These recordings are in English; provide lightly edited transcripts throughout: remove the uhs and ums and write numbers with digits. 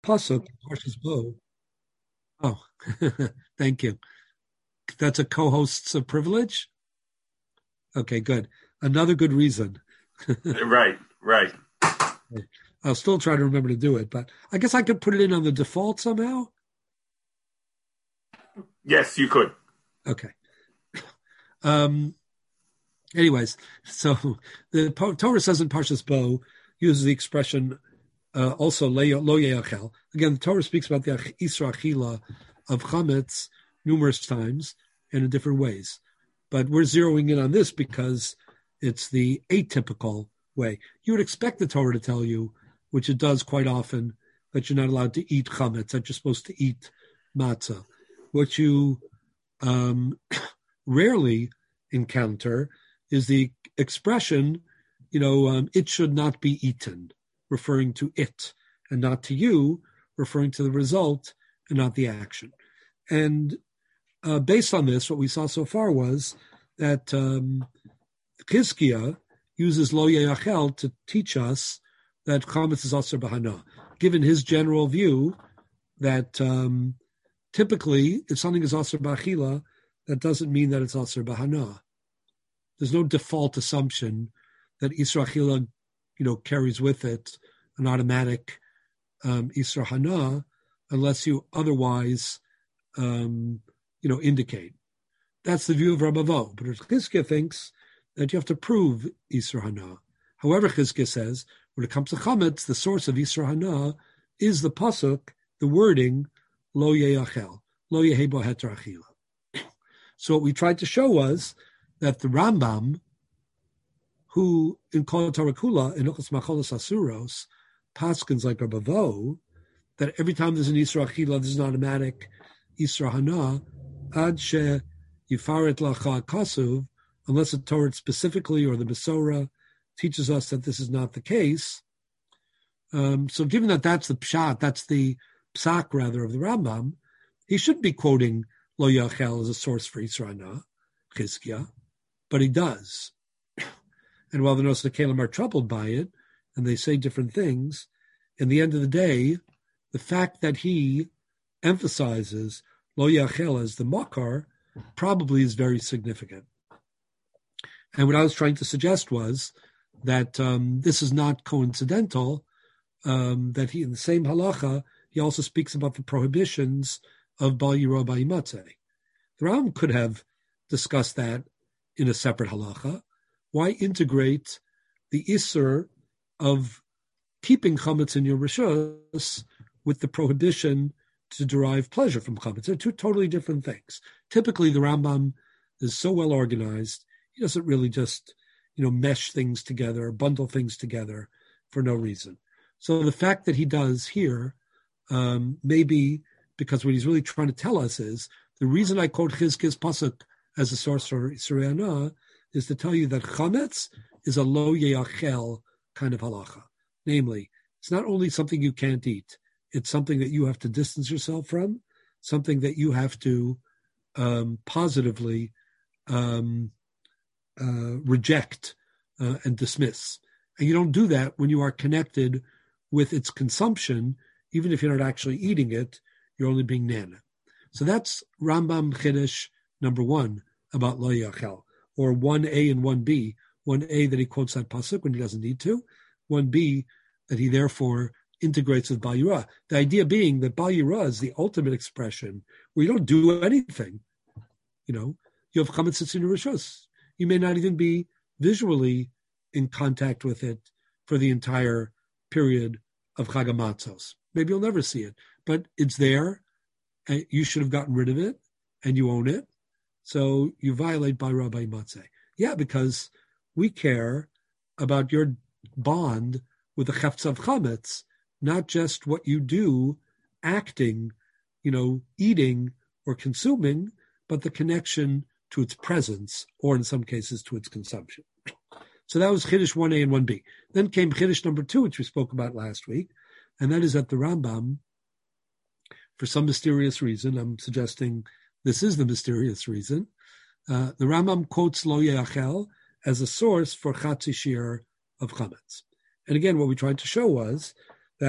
pasuk, Parshas Bo. Oh, thank you. That's a co-host's privilege? Okay, good. Another good reason. Right. I'll still try to remember to do it, but I guess I could put it in on the default somehow. Yes, you could. Okay. Anyways, so the Torah says in Parshas Bo, uses the expression also lo yeachel. Again, the Torah speaks about the Isra Achila of chametz numerous times and in different ways. But we're zeroing in on this because it's the atypical way. You would expect the Torah to tell you, which it does quite often, that you're not allowed to eat chametz, that you're supposed to eat matzah. What you rarely encounter is the expression, it should not be eaten, referring to it, and not to you, referring to the result and not the action. And based on this, what we saw so far was that Chizkiah uses lo yeachel to teach us that chametz is aser b'hana, given his general view that typically, if something is aser b'achila, that doesn't mean that it's aser b'hana. There's no default assumption that Isra Achila, carries with it an automatic Isra Hana, unless you otherwise, indicate. That's the view of Ramavo. But Chizkiah thinks that you have to prove Isra Hana. However, Chizkiah says, when it comes to chametz, the source of Isra Hana is the pasuk, the wording, lo yeachel, lo yehebo heter achila. So what we tried to show was that the Rambam, who in Kol Torah Kula, in Hilchos Macholos Asuros, paskins like Rabavo, that every time there's an Isra Achila, there's an automatic Isra Hana, ad she yifaret lacha kasuv, unless the Torah specifically or the Besorah teaches us that this is not the case. So given that that's the pshat, that's the psak rather of the Rambam, he shouldn't be quoting Lo Yachel as a source for Isra Hana, Chizkiah, but he does. And while the Nosei Kalim are troubled by it, and they say different things, in the end of the day, the fact that he emphasizes Lo Yachel as the makar probably is very significant. And what I was trying to suggest was that this is not coincidental, that he, in the same halacha, he also speaks about the prohibitions of Bal Yiro Ba'imatzeh. The Ram could have discussed that in a separate halacha. Why integrate the Isser of keeping chametz in your rishos with the prohibition to derive pleasure from chametz? They're two totally different things. Typically, the Rambam is so well organized, he doesn't really just, mesh things together, bundle things together for no reason. So the fact that he does here may be because what he's really trying to tell us is the reason I quote Chizkiah's pasuk as a source for Isra Hana is to tell you that chametz is a lo yeachel kind of halacha. Namely, it's not only something you can't eat, it's something that you have to distance yourself from, something that you have to positively reject and dismiss. And you don't do that when you are connected with its consumption, even if you're not actually eating it, you're only being nana. So that's Rambam Chiddush number 1 about Lo Yachel, or 1a and 1b. 1a that he quotes that pasuk when he doesn't need to, 1b that he therefore integrates with Bal Yirah. The idea being that Bal Yirah is the ultimate expression where you don't do anything. You have chametz in your rishos. You may not even be visually in contact with it for the entire period of Chag HaMatzos. Maybe you'll never see it, but it's there, and you should have gotten rid of it, and you own it. So you violate by Rabbi Matzeh. Yeah, because we care about your bond with the Chefetz of Chametz, not just what you do, acting, eating or consuming, but the connection to its presence, or in some cases to its consumption. So that was Chiddush 1a and 1b. Then came Chiddush number 2, which we spoke about last week, and that is that the Rambam, for some mysterious reason, I'm suggesting this is the mysterious reason, the Rambam quotes Lo Yeachel as a source for Chatzi Shir of Chametz. And again, what we tried to show was that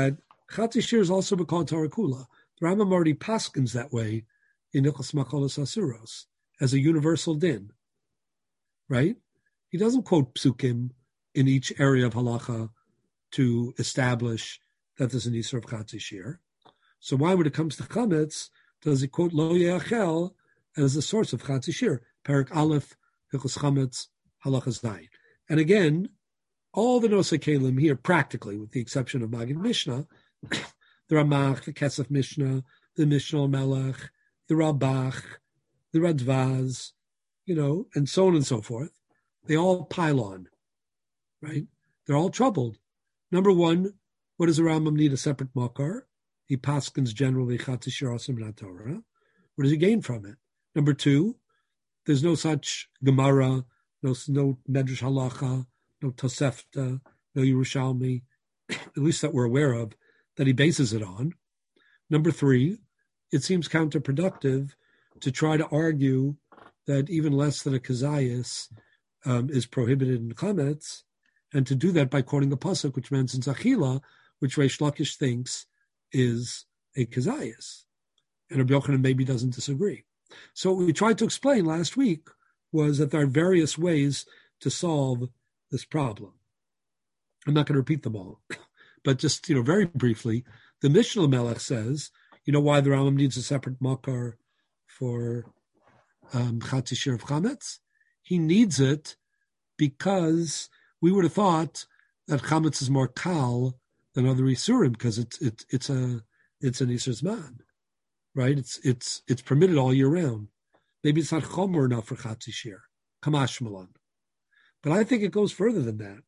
Chatzi Shir is also called Torah Kula. The Rambam already paskins that way in Hilchos Makolos Asuros as a universal din, right? He doesn't quote psukim in each area of halacha to establish that there's an Isur of Chatzi Shir. So why, when it comes to chametz, does he quote Lo Yeachel as the source of Chatzi Shir? Perak Aleph, Hilchos Chametz, Halacha Zayin. And again, all the Nosei Kelim here, practically, with the exception of Magid Mishnah, the Ramach, the Kesef Mishnah, the Mishnah Melech, the Rabach, the Radvaz, and so on and so forth, they all pile on, right? They're all troubled. Number one, what does the Rambam need a separate makar? He paskins generally Chatzi Shir Asim Min Torah. What does he gain from it? Number two, there's no such Gemara, no Medrash Halacha, no Tosefta, no Yerushalmi, at least that we're aware of, that he bases it on. Number three, it seems counterproductive to try to argue that even less than a kazayas is prohibited in chametz, and to do that by quoting a pasuk which mentions achila, which Reish Lakish thinks is a kazayas, and Rabbi Yochanan maybe doesn't disagree. So what we tried to explain last week was that there are various ways to solve this problem. I'm not going to repeat them all, but just very briefly, the Mishnah Melech says, why the Rambam needs a separate makar for Chatzi Shir of Chametz? He needs it because we would have thought that Chametz is more kal than other Isurim because it's an Isur Zman, right? It's permitted all year round. Maybe it's not chomer enough for Chatzi Shir, Kamash Malan. But I think it goes further than that.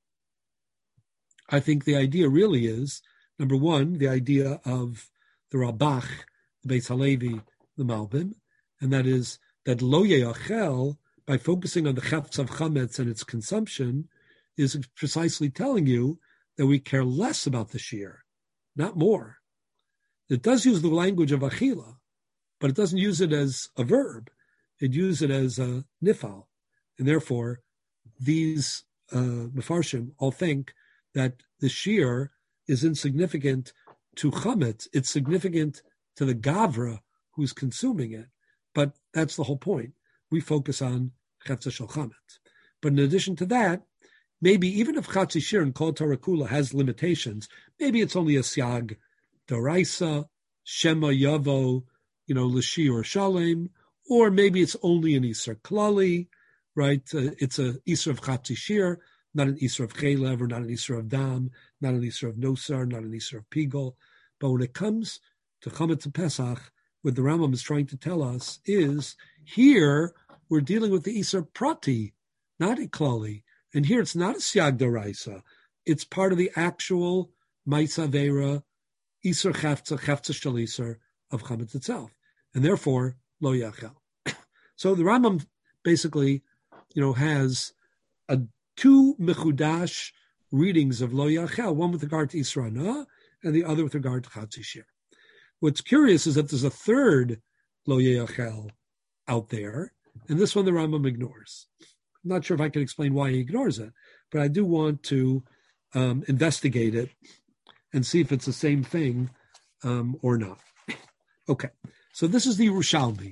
I think the idea really is, number one, the idea of the Rabach, the Beis Halevi, the Malbim, and that is that Lo Yeachel, by focusing on the Chetz of Chametz and its consumption, is precisely telling you that we care less about the Shir, not more. It does use the language of Achila, but it doesn't use it as a verb. It uses it as a nifal. And therefore, these Mefarshim all think that the Shir is insignificant to Chametz. It's significant to the Gavra who's consuming it. But that's the whole point. We focus on Chetz Shel Chametz. But in addition to that, maybe even if Chatzi Shir and Kol Torah Kula has limitations, maybe it's only a Siag Doraisa, Shema Yavo, L'Shi or Shalem, or maybe it's only an Isur Klali, right? It's a Isur of Chatzi Shir, not an Isur of Chelev, or not an Isur of Dam, not an Isur of Nosar, not an Isur of Pigol. But when it comes to Chametz and Pesach, what the Rambam is trying to tell us is, here we're dealing with the Isur Prati, not a Klali. And here it's not a Siag Doraisa. It's part of the actual Maisa Vera, Isur Chefza Shel Isur of Chametz itself. And therefore, Lo Yachel. So the Rambam basically, has two Mechudash readings of Lo Yachel, one with regard to Isur Hana and the other with regard to Chatzi Shir. What's curious is that there's a third Lo Yachel out there, and this one the Rambam ignores. I'm not sure if I can explain why he ignores it, but I do want to investigate it and see if it's the same thing or not. Okay, so this is the Yerushalmi.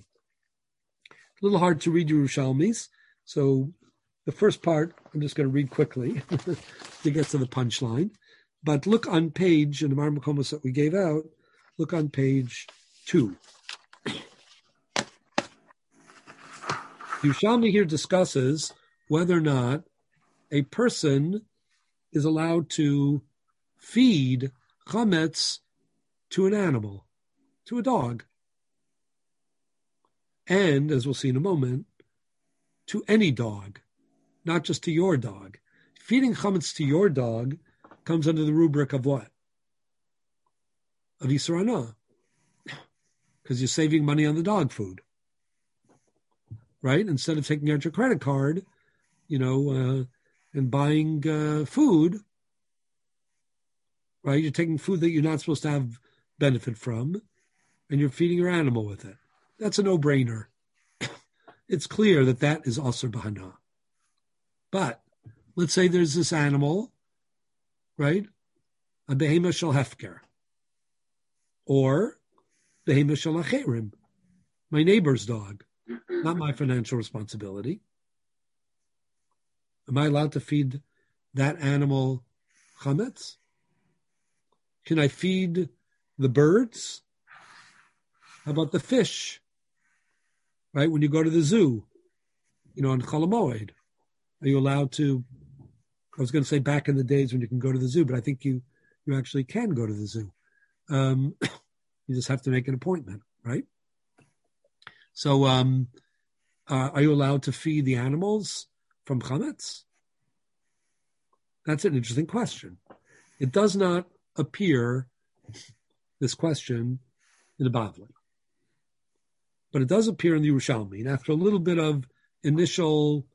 A little hard to read Yerushalmis, so the first part I'm just going to read quickly to get to the punchline. But look on page, in the Mar Makomos that we gave out, look on page 2. Yerushalmi here discusses whether or not a person is allowed to feed chametz to an animal, to a dog. And, as we'll see in a moment, to any dog, not just to your dog. Feeding chametz to your dog comes under the rubric of what? Of Isur Hana. Because you're saving money on the dog food. Right? Instead of taking out your credit card, and buying food, right? You're taking food that you're not supposed to have benefit from, and you're feeding your animal with it. That's a no-brainer. It's clear that that is Asur B'Hana. But let's say there's this animal, right? A behema shel hefker. or behema shel acherim, my neighbor's dog, not my financial responsibility. Am I allowed to feed that animal chametz? Can I feed the birds? How about the fish? Right, when you go to the zoo, on Chol Hamoed, are you allowed to? I was going to say back in the days when you can go to the zoo, but I think you actually can go to the zoo. You just have to make an appointment, right? So, are you allowed to feed the animals from chametz? That's an interesting question. It does not appear, this question, in the Bavli. But it does appear in the Yerushalmi. And after a little bit of initial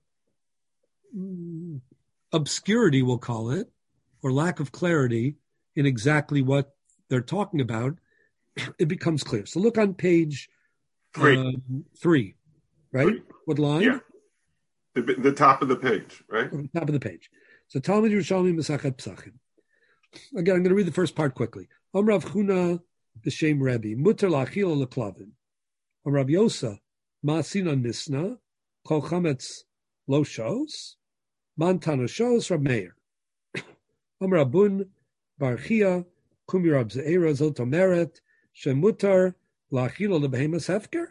obscurity, we'll call it, or lack of clarity in exactly what they're talking about, it becomes clear. So look on page 3, right? 3. What line? Yeah. The top of the page, right? Top of the page. So Talmud Yerushalmi Mesachet Psachim. Again, I'm going to read the first part quickly. Rav Chuna b'shem Rebbe muter la'achila leklavim. Rav Yosa ma'asina nisna kol chametz lo shos mantana shos Rab Meir. Rabun barchia kum Rab Zeira zot omeret shemutar la'achila lebehemas hefker.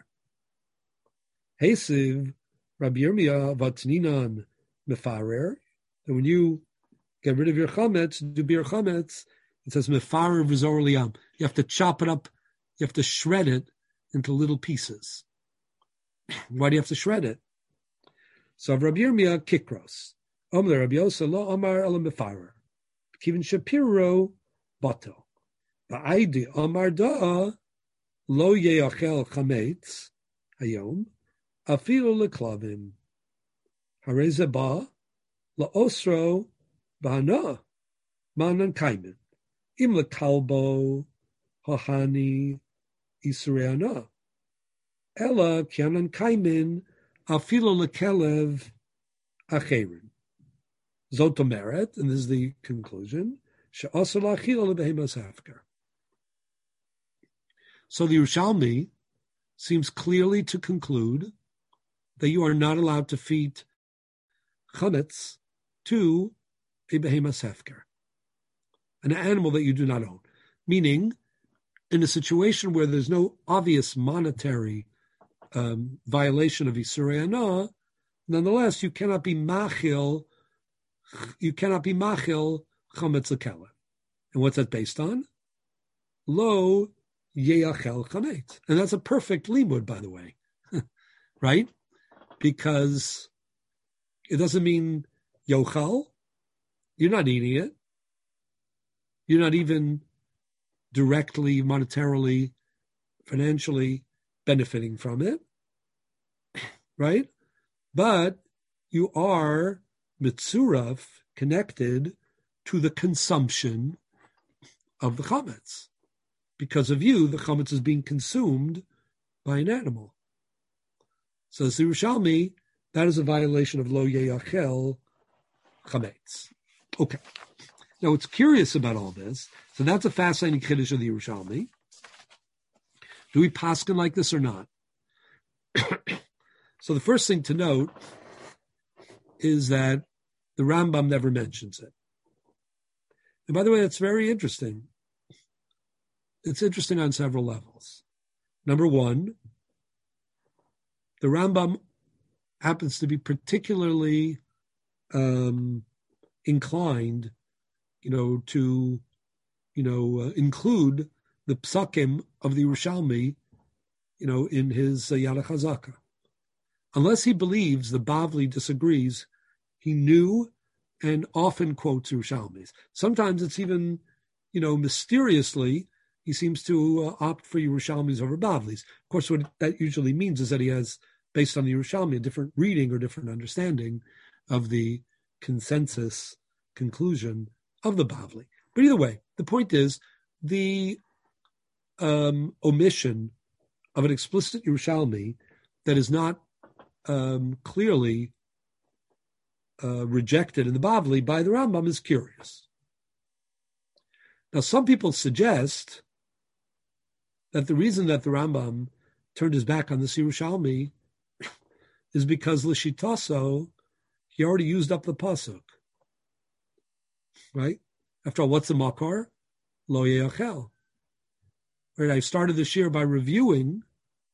Hesiv Rab Yirmiyah vatninan mefarer. And when you get rid of your chametz, do bir chametz, it says mefarer v'zor liyam. You have to chop it up. You have to shred it into little pieces. Why do you have to shred it? So Rabbi Yirmiyah kikros. Omle Rabbi Yosa lo omar elam mefarer. Kivin Shapiro bato. Ba'aidi omar da'a lo yeachel chametz hayom afilu leklavim. Hareze ba la'osro ba'ana manan kaimen. Im lekalbo hahani Yisrael Ella kianan kaimin afilo lekelev acherin. Zotomeret, and this is the conclusion. She'asar la'achila lebehemas hafker. So the Yerushalmi seems clearly to conclude that you are not allowed to feed chametz to a behemas hefker, an animal that you do not own, meaning in a situation where there's no obvious monetary violation of Isurei Hana, nonetheless, you cannot be machil chametz lekela. And what's that based on? Lo yeachel chametz. And that's a perfect limud, by the way, right? Because it doesn't mean yochal. You're not eating it. You're not even directly, monetarily, financially benefiting from it, right? But you are mitzuraf, connected to the consumption of the chametz. Because of you, the chametz is being consumed by an animal. So the Yerushalmi, that is a violation of lo yeachel chametz. Okay. Now, what's curious about all this, so that's a fascinating chiddush of the Yerushalmi. Do we paskin like this or not? So the first thing to note is that the Rambam never mentions it. And by the way, that's very interesting. It's interesting on several levels. Number one, the Rambam happens to be particularly inclined to include the psakim of the Yerushalmi, in his Yad HaChazaka. Unless he believes the Bavli disagrees, he knew and often quotes Yerushalmis. Sometimes it's even, mysteriously, he seems to opt for Yerushalmis over Bavlis. Of course, what that usually means is that he has, based on the Yerushalmi, a different reading or different understanding of the consensus conclusion of the Bavli. But either way, the point is the omission of an explicit Yerushalmi that is not clearly rejected in the Bavli by the Rambam is curious. Now, some people suggest that the reason that the Rambam turned his back on the Yerushalmi is because L'shitaso, he already used up the pasuk, right? After all, what's the makar? Lo yechel. Right? I started this year by reviewing,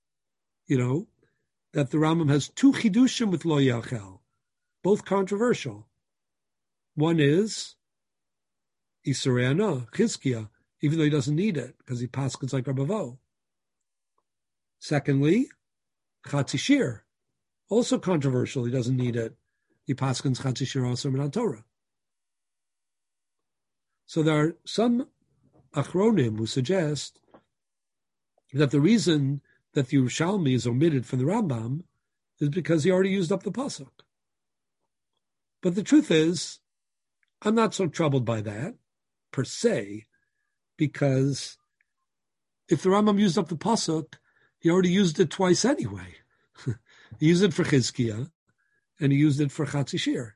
that the Rambam has two chidushim with lo yechel, both controversial. One is Isurei Hana, Chizkiah, even though he doesn't need it because he paskins like Rabavo. Secondly, Chatzi Shir, also controversial. He doesn't need it. He paskins Chatzi Shir also in Torah. So there are some achronim who suggest that the reason that the Yerushalmi is omitted from the Rambam is because he already used up the pasuk. But the truth is, I'm not so troubled by that, per se, because if the Rambam used up the pasuk, he already used it twice anyway. He used it for Chizkiah, and he used it for Chatzi Shir.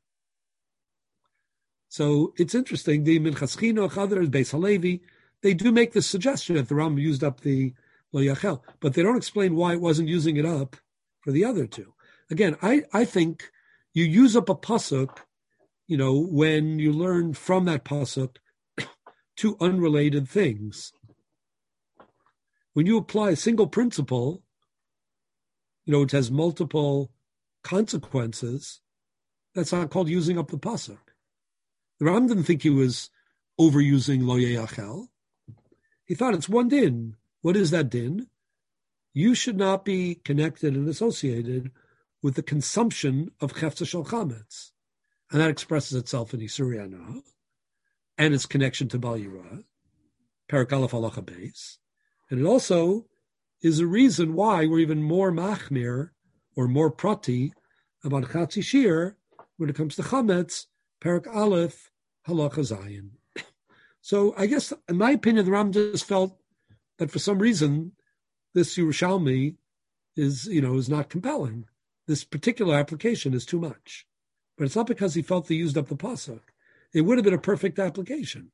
So it's interesting, the Minchas Chinuch, others, Beis Halevi, they do make the suggestion that the Rambam used up the Lo Yachel, but they don't explain why it wasn't using it up for the other two. Again, I think you use up a pasuk, when you learn from that pasuk two unrelated things. When you apply a single principle, which has multiple consequences, that's not called using up the pasuk. The Ram didn't think he was overusing Lo Yachel. He thought it's one din. What is that din? You should not be connected and associated with the consumption of Chefza Shel Chametz. And that expresses itself in Isurei Hana and its connection to Bal Yirah, Perek Aleph Halacha Beis. And it also is a reason why we're even more machmir or more prati about Chatzi Shir when it comes to Chametz, Perek Aleph Halacha Zayin. So I guess, in my opinion, the Ram just felt that for some reason this Yerushalmi is not compelling. This particular application is too much. But it's not because he felt they used up the pasuk. It would have been a perfect application.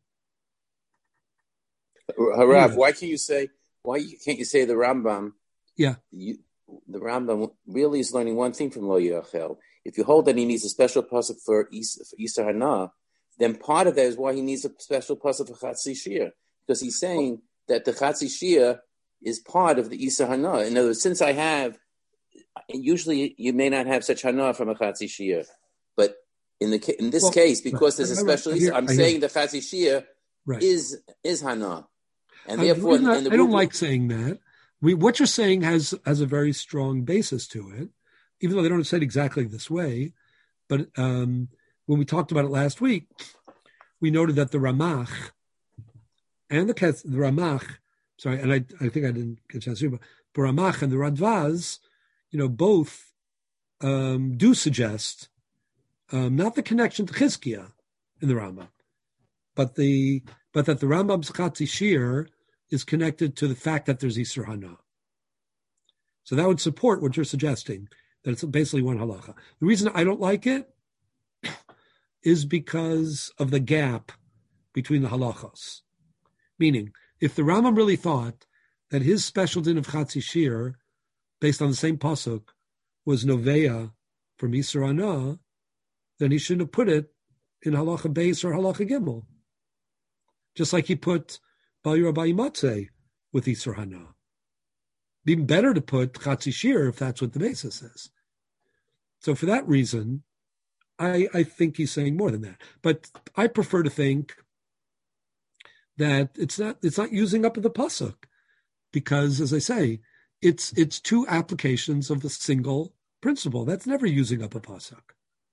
Harav, why can't you say the Rambam? Yeah. The Rambam really is learning one thing from Lo Yachel. If you hold that he needs a special pasuk for Isur Hana, then part of that is why he needs a special pasuk for Chatzi Shir, because he's saying that the Chatzi Shir is part of the Isur Hana. In other words, since I have, usually you may not have such Hana from a Chatzi Shir, but in this case, because there's a special Isur, I'm saying the Chatzi Shir is Hana. And therefore, I don't like saying that. What you're saying has a very strong basis to it, even though they don't say it exactly this way. But when we talked about it last week, we noted that the Ramach and the Ramach, and I think I didn't get a chance to, but the Ramach and the Radvaz, both do suggest not the connection to Chizkiah in the Rambam, but that the Rambam's Chatzi Shir is connected to the fact that there's Isur Hana. So that would support what you're suggesting, that it's basically one halacha. The reason I don't like it is because of the gap between the halachos. Meaning, if the Rambam really thought that his special din of Chatzi Shir, based on the same pasuk, was Novea from Isur Hana, then he shouldn't have put it in halacha beis or halacha gimel. Just like he put Bal Yirah Ba'imatzeh with Isur Hana. Be better to put Chatzi Shir if that's what the basis is. So for that reason, I think he's saying more than that. But I prefer to think that it's not using up of the pasuk, because, as I say, it's two applications of the single principle. That's never using up a pasuk.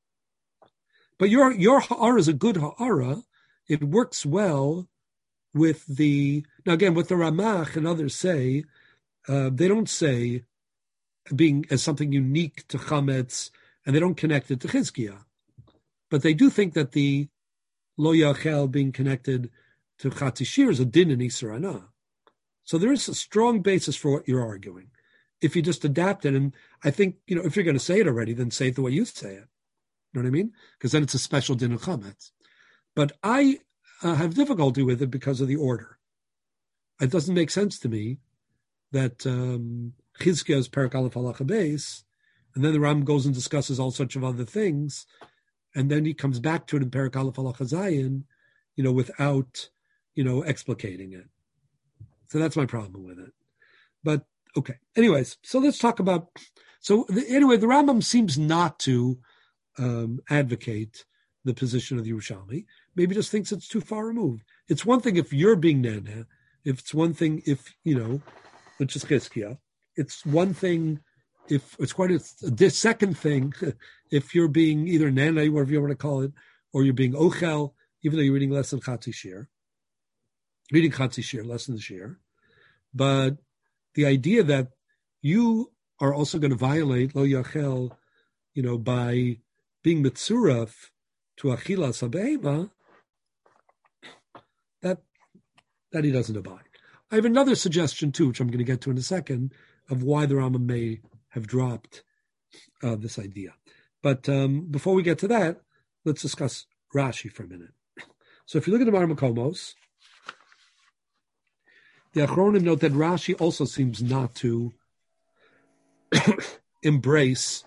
But your ha'ara is a good ha'ara. It works well with now again, what the Ramach and others say, they don't say being as something unique to Chametz, and they don't connect it to Chizkiah. But they do think that the Lo Yachel being connected to Chatzi Shir is a din in Isur Hana. So there is a strong basis for what you're arguing. If you just adapt it, and I think, if you're going to say it already, then say it the way you say it. You know what I mean? Because then it's a special din of Chametz. But I have difficulty with it because of the order. it doesn't make sense to me that Chizkiah is Perek Aleph Halacha Beis, and then the Ram goes and discusses all sorts of other things, and then he comes back to it in Perek Aleph Halacha Zayin, without, explicating it. So that's my problem with it. But, okay. Anyways, so let's talk about... So, the Rambam seems not to advocate the position of the Yerushalmi. Maybe just thinks it's too far removed. It's one thing if you're being Nana. It's one thing if, which is Chizkiah. It's one thing if... It's quite a second thing if you're being either Nana, whatever you want to call it, or you're being Ochel, even though you're reading less than Chatzi Shir. Reading Chatzi Shir, less than the Shir. But the idea that you are also going to violate Lo Yachel, by being Mitzuraf to Achilas HaBehema, that he doesn't abide. I have another suggestion too, which I'm going to get to in a second, of why the Rambam may have dropped this idea. But before we get to that, let's discuss Rashi for a minute. So if you look at the Mar Makomos, the Achronim note that Rashi also seems not to embrace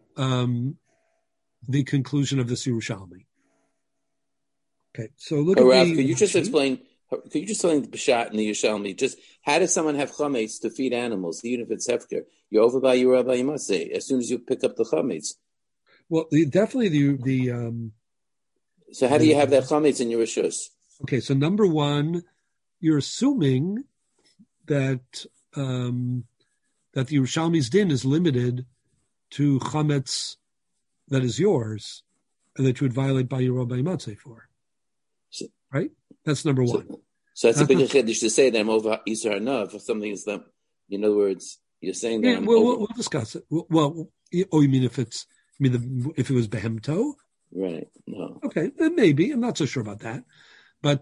the conclusion of this Yerushalmi. Okay, so look at Rav, the... Could you just explain the Peshat in the Yerushalmi? Just how does someone have chametz to feed animals, even if it's hefker? You're over by your rabbi, you must say, as soon as you pick up the chametz. Well, definitely the so how do you have that chametz in your rishus? Okay, so number one, you're assuming that that the Yerushalmi's din is limited to chametz that is yours, and that you would violate by your rabbi matzeh for. Right? That's number one. So that's a big chiddush to say that I'm over Isur Hana for something is that, in other words, you're saying that we'll discuss it. Well, you mean if it was behemto? Right. No. Okay, then maybe. I'm not so sure about that. But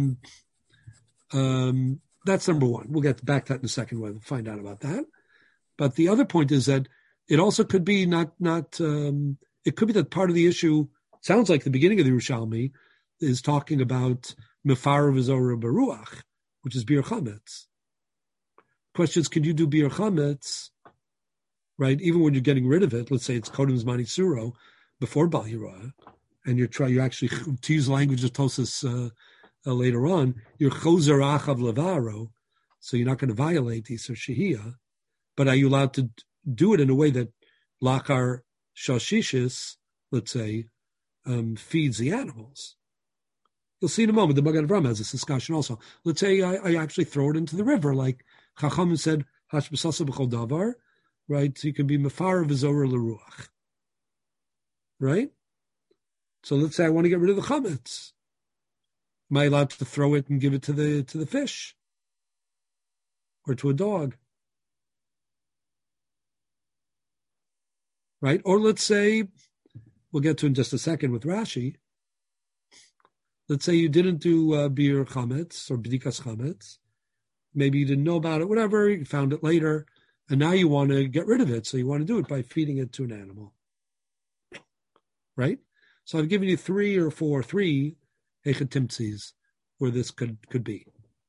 that's number one. We'll get back to that in a second. We'll find out about that. But the other point is that it also could be not. It could be that part of the issue sounds like the beginning of the Yerushalmi is talking about Mefar V'Zora Baruach, which is Bir Chametz. Question is, can you do Bir Chametz, right? Even when you're getting rid of it, let's say it's Kodem Zmani Suro before Bal Yirah, and you actually, to use language of Tosas later on, you're Chozer Achav Levaro, so you're not going to violate Isur Shehiyah, but are you allowed to do it in a way that Lachar Shashishis, let's say, feeds the animals? You'll see in a moment, the Magen Avraham has this discussion also. Let's say I actually throw it into the river, like Chacham said, Hash B'sasa B'chol Davar, right? So you can be Mefar V'Zora L'Ruach, right? So let's say I want to get rid of the chametz. Am I allowed to throw it and give it to the fish? Or to a dog? Right? Or let's say, we'll get to in just a second with Rashi, let's say you didn't do bir chametz or b'dikas chametz. Maybe you didn't know about it, whatever, you found it later, and now you want to get rid of it, so you want to do it by feeding it to an animal. Right? So I've given you three hechatimtzis where this could be.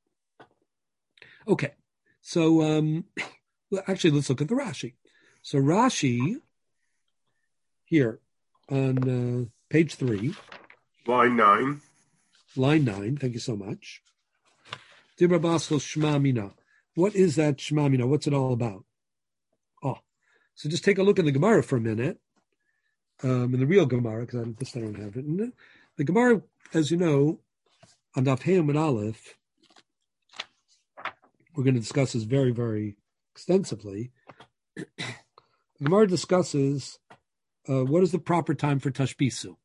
Okay. So actually, let's look at the Rashi. So Rashi, here on page 3. Line 9. Line 9, thank you so much. Dibra Basel Shema Mina. What is that Shema Mina? What's it all about? Oh, so just take a look at the Gemara for a minute. In the real Gemara, because I don't have it. The Gemara, as you know, on Daf Hey and Aleph, we're going to discuss this very, very extensively. The Gemara discusses what is the proper time for Tashbisu.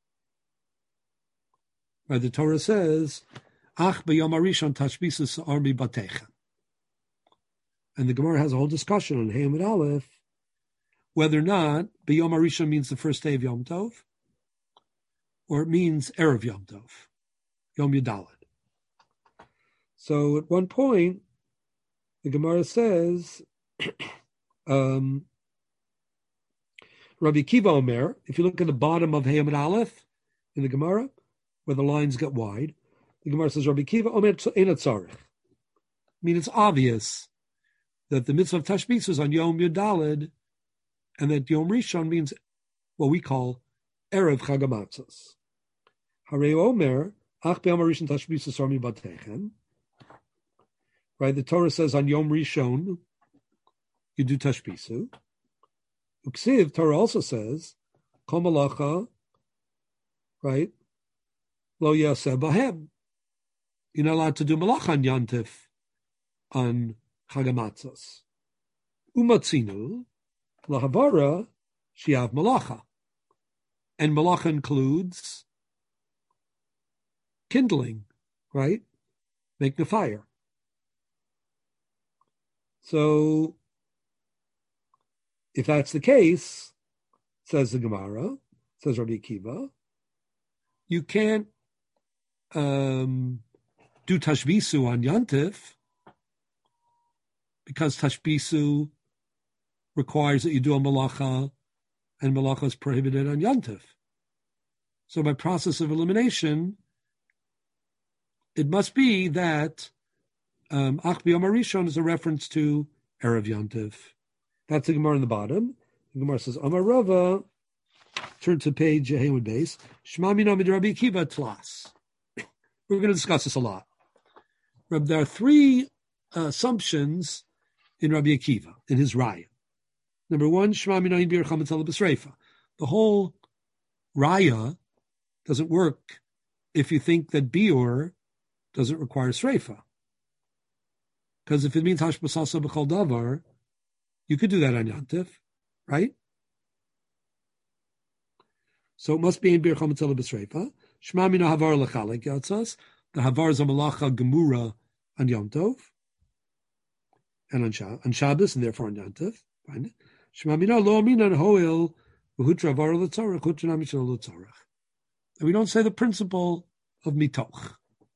The Torah says, Ach b'yom harishon tashbisu sa'ar mibatecha. And the Gemara has a whole discussion on Hey and Aleph, whether or not b'yom harishon means the first day of Yom Tov, or it means Erev Yom Tov, Yom Yudalad. So at one point, the Gemara says, Rabbi Kiva Omer, if you look at the bottom of Hey and Aleph in the Gemara, where the lines get wide, the Gemara says, Rabbi Kiva Omer Einat Tzarech. mean, it's obvious that the mitzvah of Tashbisa is on Yom Yudalid, and that Yom Rishon means what we call Erev Chag HaMatzos. Harei Omer, Ach B'Yom Rishon Tashbisa Sor Mibatechem. Right, the Torah says on Yom Rishon, you do Tashbisu. Uksiv, Torah also says, Kol Malacha, right, Lo Yaseh Bahem. You're not allowed to do Malacha on Yantif, on Chag HaMatzos. Umatzinu, Lahavara, Shiav Malacha. And Malacha includes kindling, right? Making a fire. So, if that's the case, says the Gemara, says Rabbi Akiva, you can't do Tashbisu on Yantif because Tashbisu requires that you do a Malacha, and Malacha is prohibited on Yantif. So by process of elimination, it must be that Ach B'Yom HaRishon is a reference to Erev Yantif. That's the Gemara in the bottom. The Gemara says, Amar Rava, turn to page Haywood base, Shema Mino Mid Rabbi Akiva Tlas. We're going to discuss this a lot. There are three assumptions in Rabbi Akiva, in his Raya. Number one, Shema Mino Bir Chametz B'Sreifa. The whole Raya doesn't work if you think that Biur doesn't require Sreifa. Because if it means Hashbasasa B'Chol Davar, you could do that on Yantif, right? So it must be in Bir Chametz B'Sreifa. Shema Mina Havar L'Chalek Yatzas. The Havar is a Malacha Gemura on Yom Tov and on Shabbos, and therefore on Yantif. Find it. Shema Mina Lo Amina Hoil V'Hutra Havar L'Tzorach Hutra Namishal L'Tzorach. And we don't say the principle of Mitoch.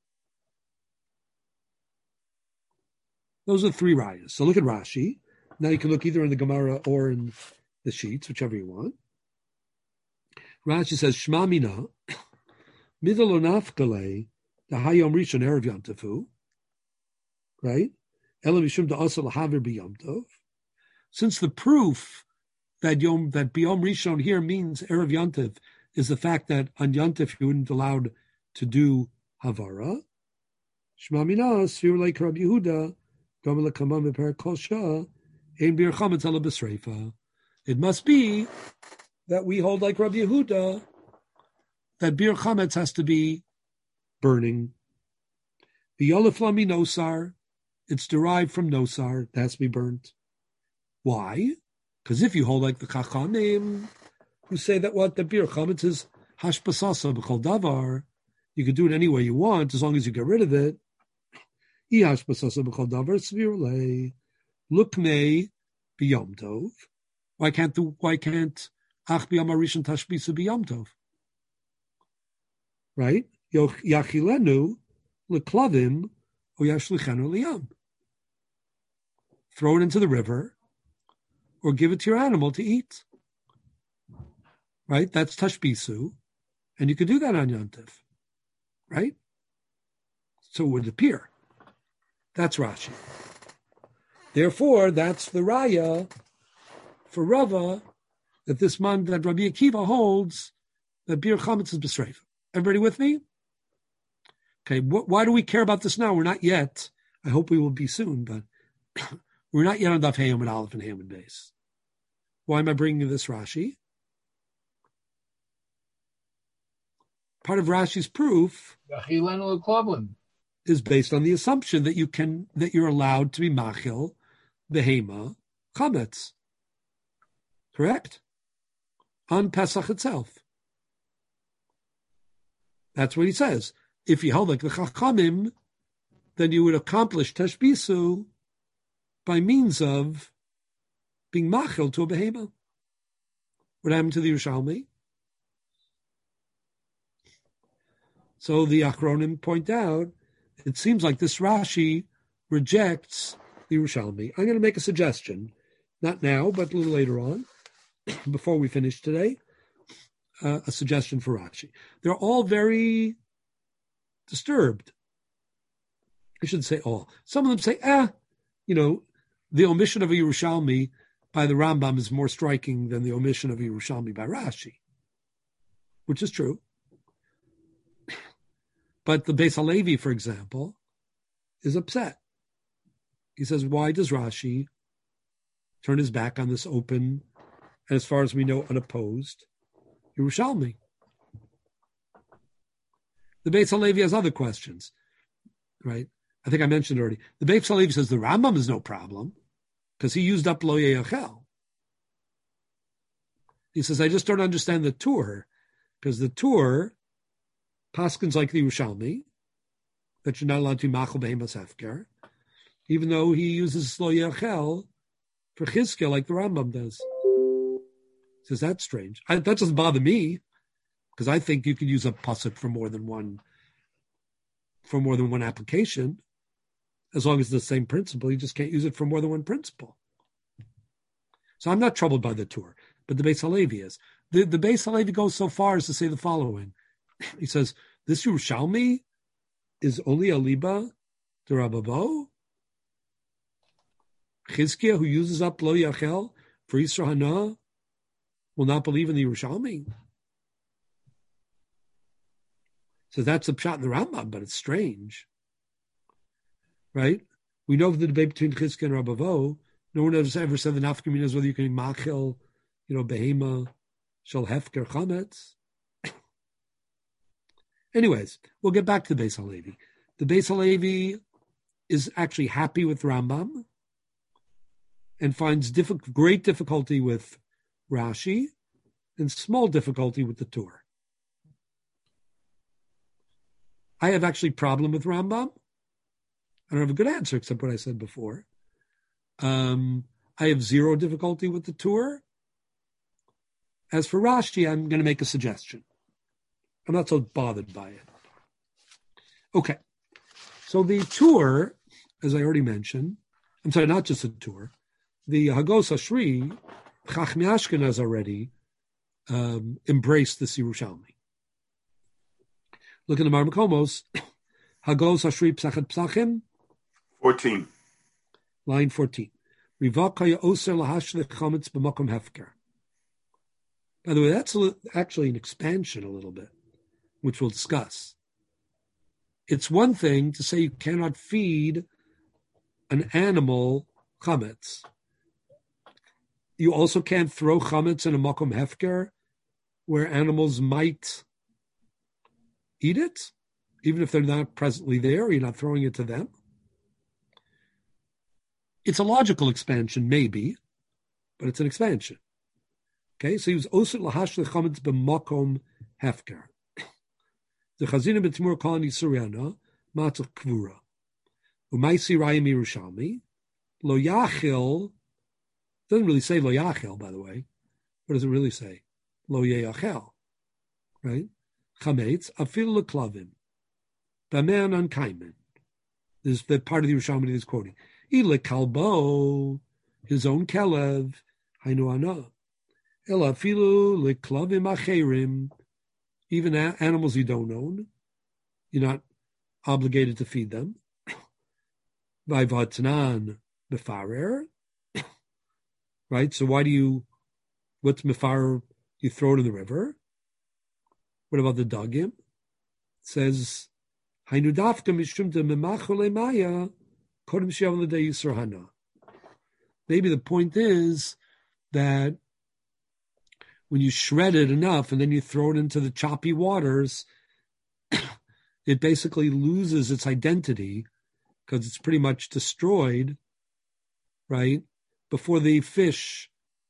Those are three rayas. So look at Rashi. Now you can look either in the Gemara or in the sheets, whichever you want. Rashi says, Shema Mina, Midalo Nafkale, the Hayom Rishon Erev Yom Tefu, right? Ela Mishum Da'asa L'Haver B'Yom Tov. Since the proof that B'Yom Rishon here means Erev Yom Tov is the fact that on Yom Tov you wouldn't be allowed to do Havara, Shema Mina, Sfir Like Rabbi Yehuda, it must be that we hold like Rabbi Yehuda that Bir Chametz has to be burning. Nosar, it's derived from Nosar, it has to be burnt. Why? Because if you hold like the Chachamim, who say that the Bir Chametz is Hashbasasa B'Chol Davar, you can do it any way you want as long as you get rid of it. Why can't Ach B'Yom HaRishon Tashbisa B'Yom Tov? Right? Yachilenu leklavim o yashlichenu liyam. Throw it into the river, or give it to your animal to eat. Right? That's Tashbisu, and you could do that on Yantif. Right? So it would appear. That's Rashi. Therefore, that's the Raya for Rava that this man that Rabbi Akiva holds that Bir Chametz is B'Sreifa. Everybody with me? Okay, why do we care about this now? We're not yet. I hope we will be soon, but we're not yet on Daf Hayom and Aleph and Hayom and Beis. Why am I bringing you this Rashi? Part of Rashi's proof is based on the assumption that you're allowed to be machil behema chametz. Correct? On Pesach itself. That's what he says. If you held like the Chachamim, then you would accomplish Tashbisu by means of being machil to a behema. What happened to the Yerushalmi? So the Achronim point out, it seems like this Rashi rejects the Yerushalmi. I'm going to make a suggestion, not now, but a little later on, before we finish today, a suggestion for Rashi. They're all very disturbed I shouldn't say all. Some of them say, the omission of a Yerushalmi by the Rambam is more striking than the omission of a Yerushalmi by Rashi, which is true. But the Beis Halevi, for example, is upset. He says, why does Rashi turn his back on this open, and as far as we know, unopposed Yerushalmi? The Beis Halevi has other questions, right? I think I mentioned already. The Beis Halevi says the Rambam is no problem because he used up Lo Yeyachel. He says, I just don't understand the Tur, because the Tur paskins like the Yerushalmi, that you're not allowed to machal behemas hefker, even though he uses Lo Yeyachel for Chizkiah like the Rambam does. He says, that's strange. That doesn't bother me, because I think you can use a pasuk for more than one application, as long as it's the same principle. You just can't use it for more than one principle. So I'm not troubled by the Tur, but the Beis Halevi is. The Beis Halevi goes so far as to say the following. He says, this Yerushalmi is only a liba to Rabavo. Chizkiah, who uses up Lo Yachel for Yisro Hana, will not believe in the Yerushalmi. So that's the pshat in the Rambam, but it's strange, right? We know the debate between Chizkiah and Rabavo. No one has ever said the nafka is whether you can machil, behema, shel hefker chametz. Anyways, we'll get back to the Beis Halevi. The Beis Halevi is actually happy with Rambam and finds great difficulty with Rashi and small difficulty with the Tur. I have actually problem with Rambam. I don't have a good answer except what I said before. I have zero difficulty with the Tur. As for Rashi, I'm going to make a suggestion. I'm not so bothered by it. Okay. So the Tur, as I already mentioned, I'm sorry, not just the Tur, the Hagos Ashri, Chachmei Ashkenaz already embraced the Yerushalmi. Look at the Marmakomos. Hagos Ashri Psachet Psachim. 14. Line 14. Rivakaya Oser Lahashlich Chametz B'Makom Hefker. By the way, that's actually an expansion a little bit, which we'll discuss. It's one thing to say you cannot feed an animal chametz. You also can't throw chametz in a makom hefker where animals might eat it, even if they're not presently there, you're not throwing it to them. It's a logical expansion, maybe, but it's an expansion. Okay, so he was osir lahash lechametz b'makom hefker. The Chazina b'Timur Kalani Suryana matzah kvura. Umaisi rayim Yerushalmi lo yachil. Doesn't really say lo yachil, by the way. What does it really say? Lo yachil, right? Chametz afil leklavim. B'me'an ankaimen. This is the part of the Yerushalmi that he's quoting. Ile kalbo, his own kelev, hainu ana. Ela afilu leklavim acherim. Even animals you don't own, you're not obligated to feed them. By vatnan mefarer, right? So what's mefarer? You throw it in the river. What about the dagim? It says, Hainu dafka mishum de memachole maya kodem she'avon l'day yisro hana. Maybe the point is that when you shred it enough and then you throw it into the choppy waters, it basically loses its identity because it's pretty much destroyed, right, before the fish,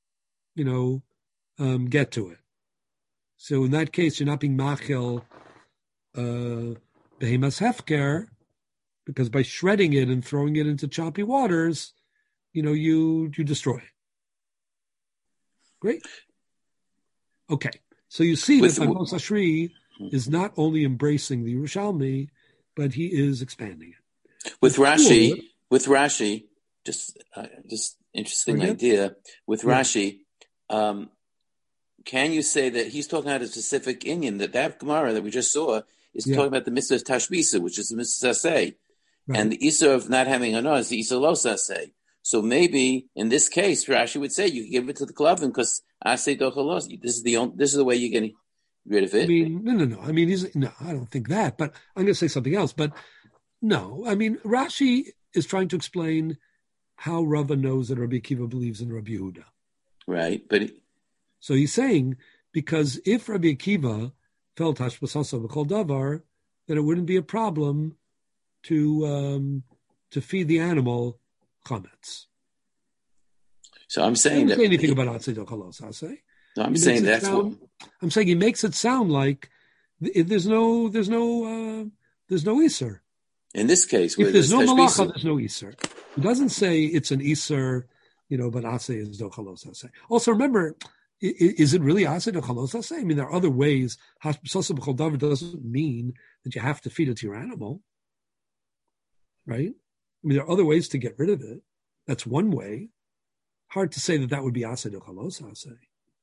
get to it. So in that case, you're not being machil behemas hefker, because by shredding it and throwing it into choppy waters, you destroy it. Great. Okay, so you see that Hagos Ashri is not only embracing the Yerushalmi, but he is expanding it. With Rashi, just interesting idea. With Rashi, can you say that he's talking about a specific Indian, that Gemara that we just saw is talking about the mitzvah tashbisa, which is the mitzvah say, Right. And the Isser of not having Hana is the Isser Lo Saseh. So maybe in this case, Rashi would say you can give it to the Klavim because Aseh Dochalos. This is the way you're getting rid of it. I mean, no. I mean, I don't think that. But I'm going to say something else. But no, I mean, Rashi is trying to explain how Rava knows that Rabbi Akiva believes in Rabbi Yehuda. Right, but so he's saying because if Rabbi Akiva felt hashbasasa v'chol davar, then it wouldn't be a problem to feed the animal chametz. So I'm saying that. Say anything about Atzei Dochalos, I say. No, I'm saying that's what I'm saying. He makes it sound like there's no iser. In this case, if there's no malacha, there's no iser. He doesn't say it's an iser, but Atzei is Dochalos, I say. Also, remember, is it really Atzei Dochalos, I say? I mean, there are other ways. Hashbasasa b'chol davar doesn't mean that you have to feed it to your animal, right? I mean, there are other ways to get rid of it. That's one way. Hard to say that would be Aseh Dochalos, Aseh.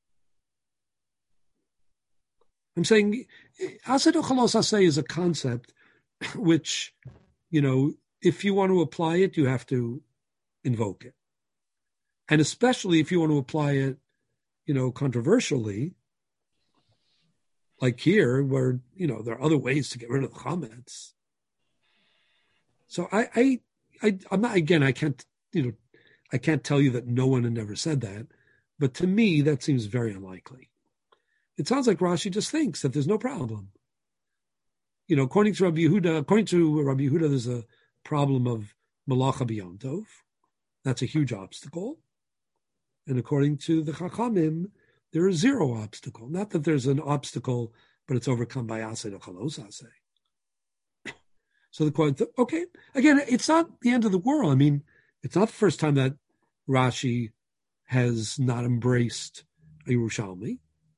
I'm saying Aseh Dochalos, Aseh is a concept which, if you want to apply it, you have to invoke it. And especially if you want to apply it, controversially, like here, where, there are other ways to get rid of the chametz. So I'm not, again, I can't tell you that no one had never said that, but to me, that seems very unlikely. It sounds like Rashi just thinks that there's no problem. According to Rabbi Yehuda, there's a problem of malacha b'yom tov. That's a huge obstacle. And according to the Chachamim, there is zero obstacle. Not that there's an obstacle, but it's overcome by Aseh Dochalos Aseh. So the quote, okay, again, it's not the end of the world. I mean, it's not the first time that Rashi has not embraced a Yerushalmi.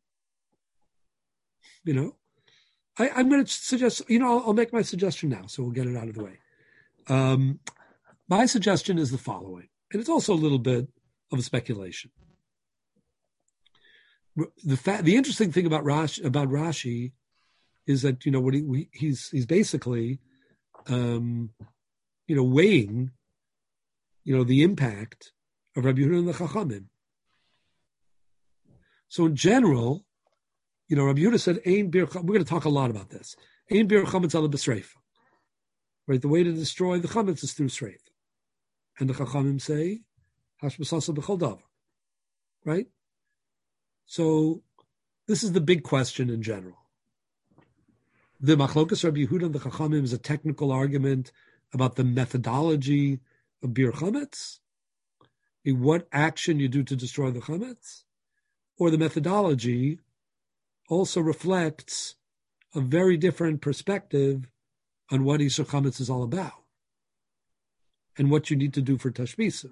I'm going to suggest, I'll make my suggestion now, so we'll get it out of the way. My suggestion is the following, and it's also a little bit of a speculation. The interesting thing about Rashi is that what he's basically weighing the impact of Rabbi Yehuda and the Chachamim. So in general, Rabbi Yehuda said, "Ein bir." We're going to talk a lot about this. Ein bir chametz ala b'sreifa. Right, the way to destroy the chametz is through sreifa, and the Chachamim say, "Hashbasasa b'chol davar." Right. So this is the big question in general. The machlokas Rabbi Yehuda and the Chachamim is a technical argument about the methodology of bir chametz, what action you do to destroy the chametz, or the methodology also reflects a very different perspective on what Isur Chametz is all about and what you need to do for Tashbisa.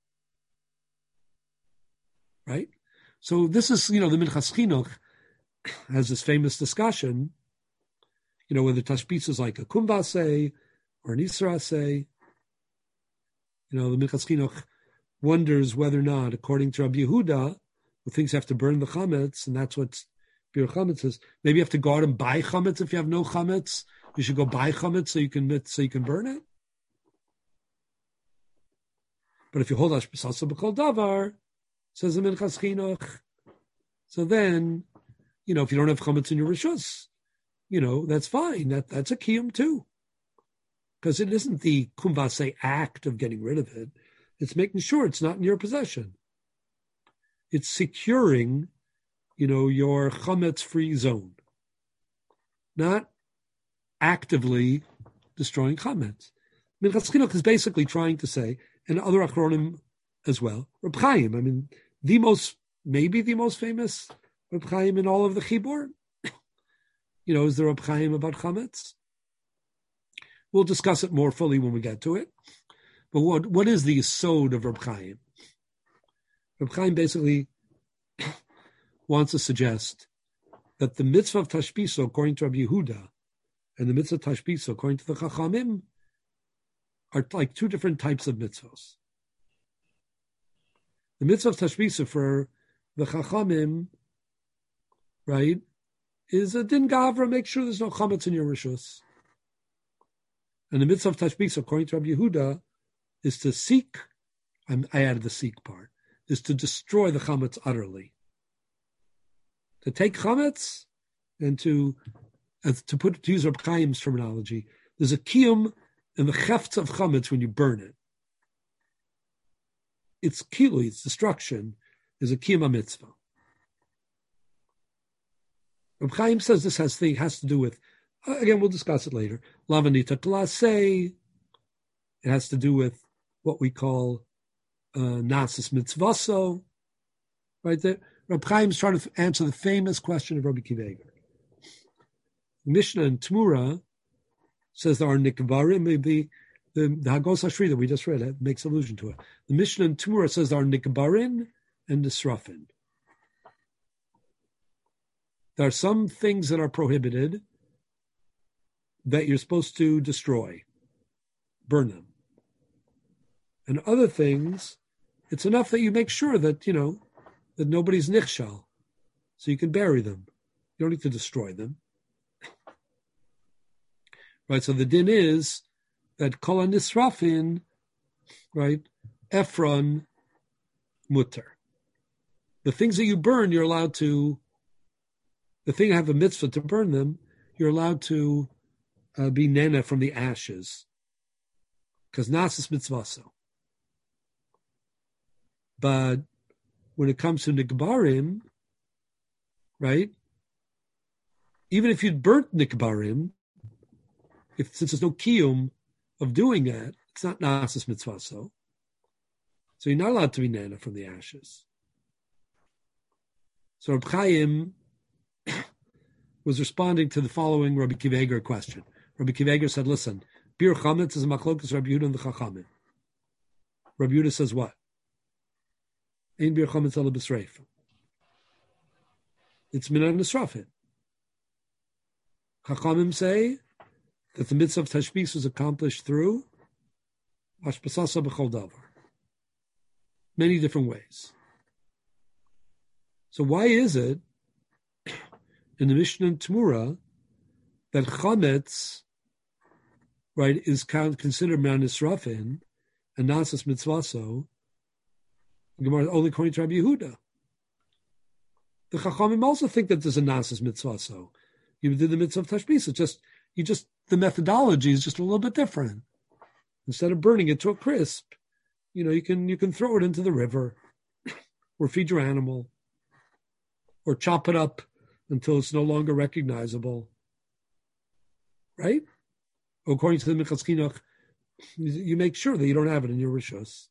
Right? So this is, the Minchas Chinuch has this famous discussion, whether Tashbisa is like a Kumbasei or an Isra. The Minchas Chinuch wonders whether or not, according to Rabbi Yehuda, who thinks you have to burn the chametz, and that's what Bir chametz is. Maybe you have to go out and buy chametz if you have no chametz. You should go buy chametz so you can burn it. But if you hold hashbasasa b'chol davar, says the Minchas Chinuch, so then, if you don't have chametz in your rishus, that's fine. That's a kiyum too. Because it isn't the kumbase act of getting rid of it. It's making sure it's not in your possession. It's securing, your chametz-free zone. Not actively destroying chametz. Minchas Chinuch is basically trying to say, and other achronim as well, Reb Chaim, maybe the most famous Reb Chaim in all of the Chibur. Is the Reb Chaim about chametz? We'll discuss it more fully when we get to it. But what is the yesod of Reb Chaim? Reb Chaim basically wants to suggest that the mitzvah of Tashbisa, according to Rabbi Yehuda, and the mitzvah of Tashbisa, according to the Chachamim, are like two different types of mitzvahs. The mitzvah of Tashbisa for the Chachamim, right, is a din gavra, make sure there's no chametz in your rishus. And the mitzvah of tashbis, according to Rabbi Yehuda, is to seek, I added the seek part, is to destroy the chametz utterly. To take chametz and to use Reb Chaim's terminology, there's a kiyum in the chefts of chametz when you burn it. It's kilui, it's destruction, is a kiyum mitzvah. Reb Chaim says this has to do with, again, we'll discuss it later. Lavanita Klase. It has to do with what we call Nasis Mitzvaso. Right there. Reb Chaim is trying to answer the famous question of Rabbi Akiva Eiger. Mishnah and Tmura says there are nikvarim, maybe the Hagos Hashri that we just read makes allusion to it. The Mishnah and Tmura says there are nikvarin and nisrafin. There are some things that are prohibited that you're supposed to destroy, burn them. And other things, it's enough that you make sure that, that nobody's nichshal, so you can bury them. You don't need to destroy them. Right, so the din is that kol nisrafin, right, Ephron mutter. The things that you burn, you're allowed to, the thing I have a mitzvah to burn them, you're allowed to be nena from the ashes. Because nasis mitzvaso. But when it comes to nikbarim, right, even if you'd burnt nikbarim, since there's no kiyum of doing that, it's not nasis mitzvaso. So you're not allowed to be nana from the ashes. So Reb Chaim was responding to the following Rabbi Akiva Eiger question. Rabbi Akiva Eiger said, listen, bir chametz is a machlokas Rabbi Yehuda and the Chachamim. Rabbi Yehuda says what? Ein bir chametz ala b'sreif. It's minan nisrafin. Chachamim say that the mitzvah of tashbis was accomplished through hashpasasa b'chol davar. Many different ways. So why is it in the Mishnah and Tmura that chametz, right, is considered man nisrafin and nasas mitzvaso? Gemara only according to Rabbi Yehuda. The Chachamim also think that there's a nasas mitzvaso. You did the mitzvah of tashbis. The methodology is just a little bit different. Instead of burning it to a crisp, you can throw it into the river, or feed your animal, or chop it up until it's no longer recognizable. Right? According to the Minchas Chinuch, you make sure that you don't have it in your rishos.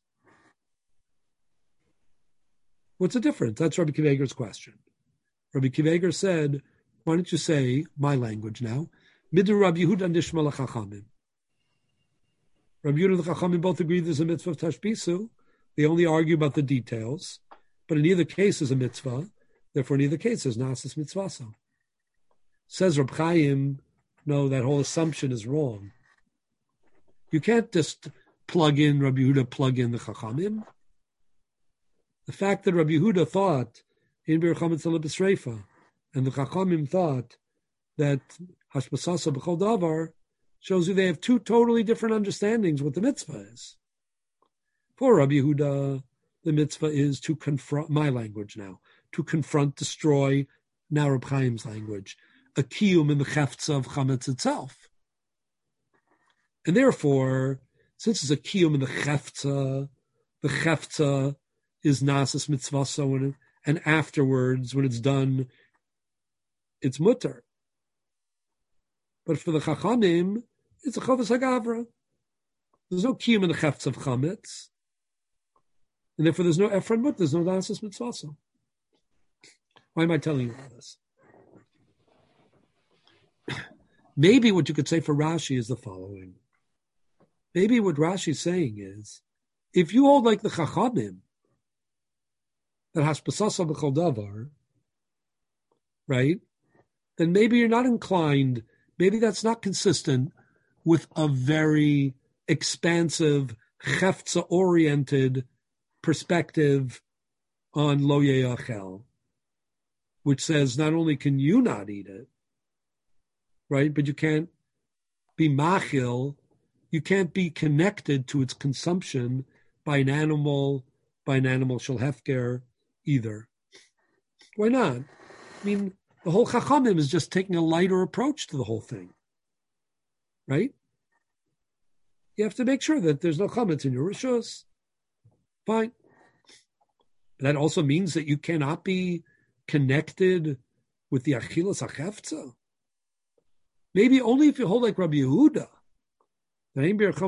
What's the difference? That's Rabbi Akiva Eiger's question. Rabbi Akiva Eiger said, why don't you say, my language now, Midu Rabbi Yehuda and Nishma L'Chachamim. Rabbi Yehuda and the Chachamim both agree there's a mitzvah of tashbisu. They only argue about the details. But in either case is a mitzvah. Therefore, in either case is nasis mitzvaso. Says Reb Chaim, no, that whole assumption is wrong. You can't just plug in Rabbi Yehuda, plug in the Chachamim. The fact that Rabbi Yehuda thought in Bir Chametz Ala B'Sreifa, and the Chachamim thought that Hashbasasa B'Chol Davar, shows you they have two totally different understandings what the mitzvah is. For Rabbi Yehuda, the mitzvah is to confront, my language now, to confront, destroy, now Reb Chaim's language, a kiyum in the cheftza of chametz itself. And therefore, since it's a kiyum in the cheftza is nasis mitzvah, and afterwards, when it's done, it's mutter. But for the Chachamim, it's a chavas hagavra. There's no kiyum in the cheftza of chametz, and therefore there's no Ephron mutter, there's no nasis mitzvah. Why am I telling you all this? Maybe what you could say for Rashi is the following. Maybe what Rashi's saying is, if you hold like the Chachamim, that hashpasasa b'chol davar, right, then maybe you're not inclined, maybe that's not consistent with a very expansive, cheftza-oriented perspective on lo ye'achel, which says not only can you not eat it, right, but you can't be machil you can't be connected to its consumption by an animal shel hefker either. Why not? I mean, the whole Chachamim is just taking a lighter approach to the whole thing, right? You have to make sure that there's no chametz in your rishos. Fine. But that also means that you cannot be connected with the achilas hachefza. Maybe only if you hold like Rabbi Yehuda. And the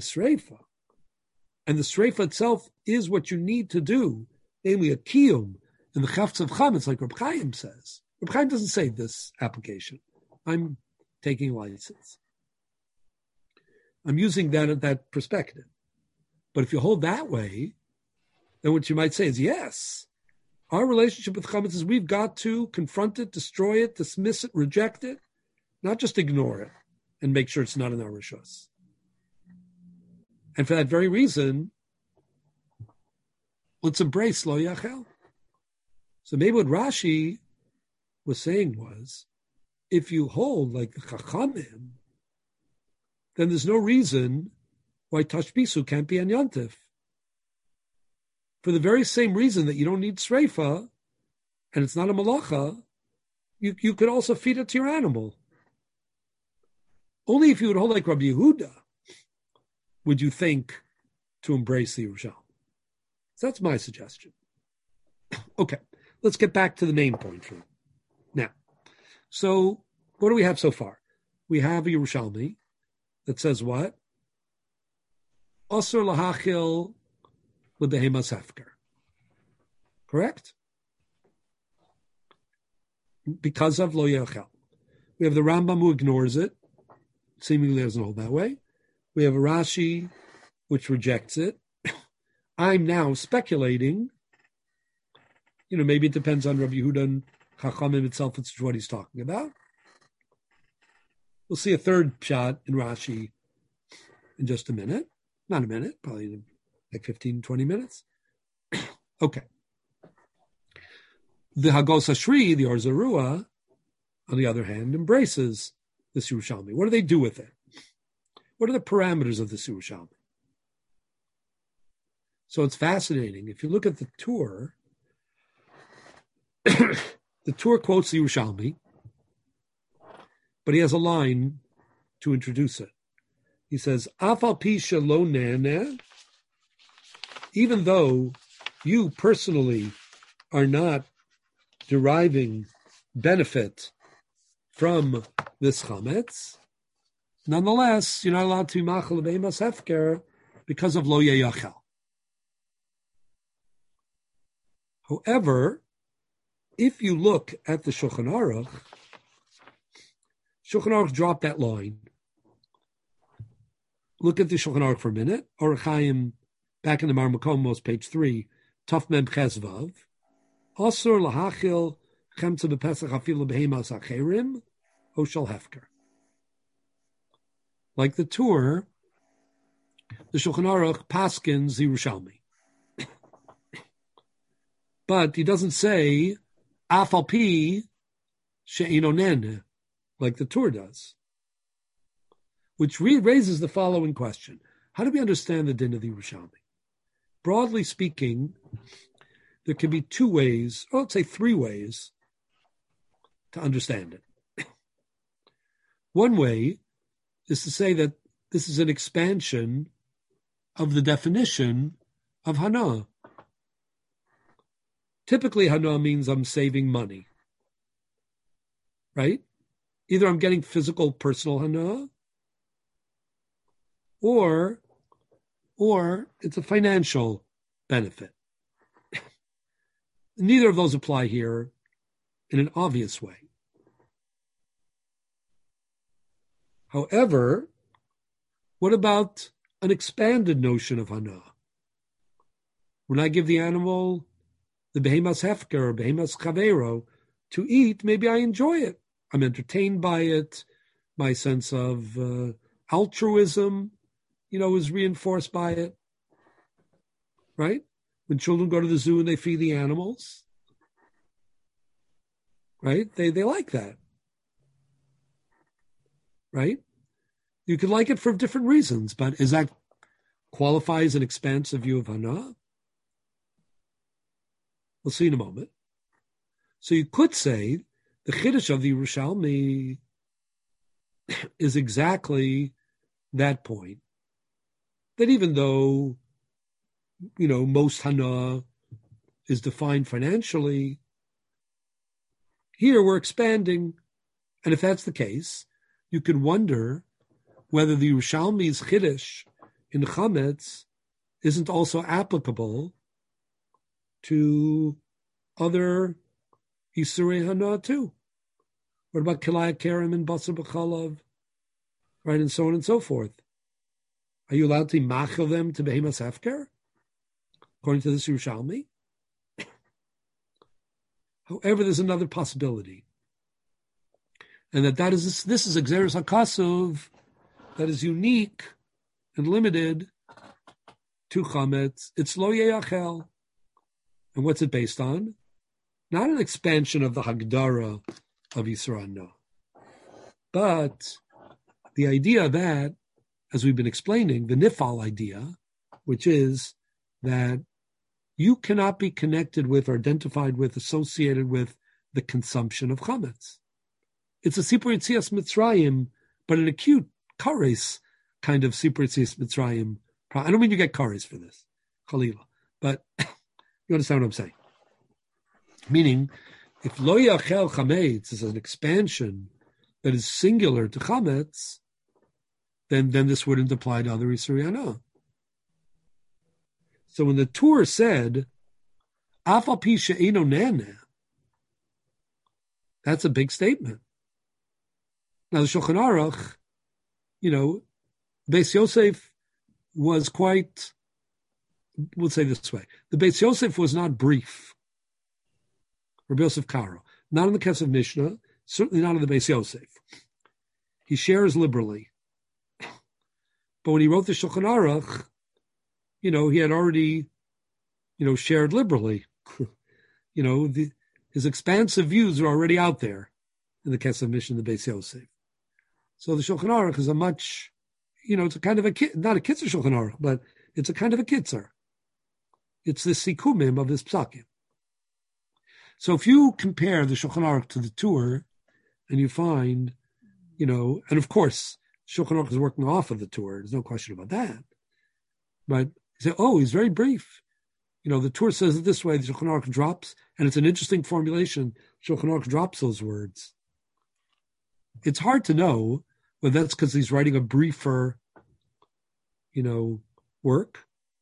sreifa itself is what you need to do, namely a kiyum in the chafetz of chametz, like Reb Chaim says. Reb Chaim doesn't say this application. I'm taking license. I'm using that perspective. But if you hold that way, then what you might say is, yes, our relationship with chametz is we've got to confront it, destroy it, dismiss it, reject it, not just ignore it and make sure it's not in our rishos. And for that very reason, let's embrace lo yachel. So maybe what Rashi was saying was, if you hold like the Chachamim, then there's no reason why Tashbisu can't be an Yantif. For the very same reason that you don't need Sreifa, and it's not a Malacha, you could also feed it to your animal. Only if you would hold like Rabbi Yehuda would you think to embrace the Yerushalmi. So that's my suggestion. Okay, let's get back to the main point here. Now, so what do we have so far? We have a Yerushalmi that says what? Osur lahachil lebehemas hefker. Correct? Because of lo yachel. We have the Rambam who ignores it, seemingly doesn't hold that way. We have a Rashi which rejects it. I'm now speculating, maybe it depends on Rabbi Yehuda and Chachamim itself, it's what he's talking about. We'll see a third shot in Rashi in just a minute. Not a minute, probably like 15, 20 minutes. Okay. The Hagos Ashri, the Or Zarua, on the other hand, embraces this Yerushalmi. What do they do with it? What are the parameters of this Yerushalmi? So it's fascinating. If you look at the Tur, the Tur quotes the Yerushalmi, but he has a line to introduce it. He says, Afal pi shelo neh, even though you personally are not deriving benefit from this chametz, nonetheless, you're not allowed to be machal behemas hefker because of lo yachel. However, if you look at the Shulchan Aruch dropped that line. Look at the Shulchan Aruch for a minute. Orach Chaim, back in the Mar Makomos, page 3, Taf Mem Chesvav. Asur lahachil chemtza bepesach afilu behemas acherim oshal hefker. Like the Tur, the Shulchan Aruch paskins Yerushalmi. But he doesn't say afal pi she'ino nen, like the Tur does. Which raises the following question. How do we understand the din of the Yerushalmi? Broadly speaking, there can be two ways, or let's say three ways, to understand it. One way is to say that this is an expansion of the definition of hana. Typically, hana means I'm saving money, right? Either I'm getting physical, personal hana, or it's a financial benefit. Neither of those apply here in an obvious way. However, what about an expanded notion of hana? When I give the animal the behemas hefker or behemas chavero to eat, maybe I enjoy it. I'm entertained by it. My sense of altruism, is reinforced by it. Right? When children go to the zoo and they feed the animals, right? They like that. Right? You could like it for different reasons, but is that qualify as an expansive view of Hana? We'll see in a moment. So you could say the Chiddush of the Yerushalmi is exactly that point. That even though, most Hana is defined financially, here we're expanding. And if that's the case, you could wonder whether the Yerushalmi's Chiddush in Chametz isn't also applicable to other Isurei Hana too. What about Kilaya Kerem and Basar B'chalav, right, and so on and so forth? Are you allowed to machil them to Behemas Hefker, according to this Yerushalmi? However, there's another possibility, and this is Exeris HaKasuv that is unique and limited to Chametz. It's Lo Yeyachel. And what's it based on? Not an expansion of the Hagdara of Yisra Hana, but the idea that, as we've been explaining, the Nifal idea, which is that you cannot be connected with or identified with, associated with the consumption of Chametz. It's a Sipur Yitzias Mitzrayim, but an acute kares kind of Sipur Yitzias Mitzrayim. I don't mean you get kares for this, Khalila, but you understand what I'm saying. Meaning, if Lo Yachel Chametz is an expansion that is singular to Chametz, then this wouldn't apply to other Isurei Hana. So when the Tur said, Afal pi she'eino nene, that's a big statement. Now the Shulchan Aruch, Beis Yosef was quite, we'll say this way, the Beis Yosef was not brief. Rabbi Yosef Karo, not in the Kesef Mishnah, certainly not in the Beis Yosef. He shares liberally. But when he wrote the Shulchan Aruch, he had already, shared liberally. His expansive views are already out there in the Kesef Mishnah, the Beis Yosef. So the Shulchan Aruch is a much, it's a kind of not a Kitzer Shulchan Aruch, but it's a kind of a Kitzer. It's the Sikumim of this Psakim. So if you compare the Shulchan Aruch to the Tur, and you find, and of course, Shulchan Aruch is working off of the Tur, there's no question about that. But you say, he's very brief. The Tur says it this way, the Shulchan Aruch drops, and it's an interesting formulation, Shulchan Aruch drops those words. It's hard to know whether that's because he's writing a briefer, work,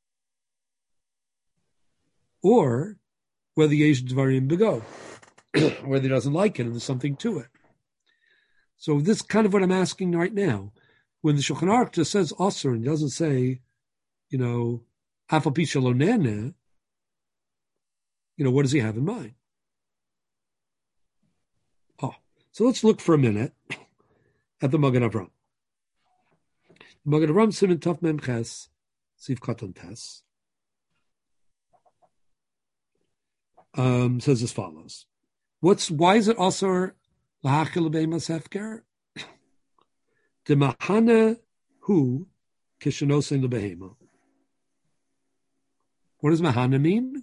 or whether Yesh Dvarim Bego, whether he doesn't like it and there's something to it. So this is kind of what I'm asking right now. When the Shulchan Aruch just says Osir and doesn't say, Afal pi she'eino nene, what does he have in mind? So let's look for a minute at the Magen Avraham. The Magen Avraham Siman Tov Mem Ches Siv Katan Tes says as follows. Why is it also lahachil b'emas hefker? The mahana hu kishenosin lebehema. What does mahana mean?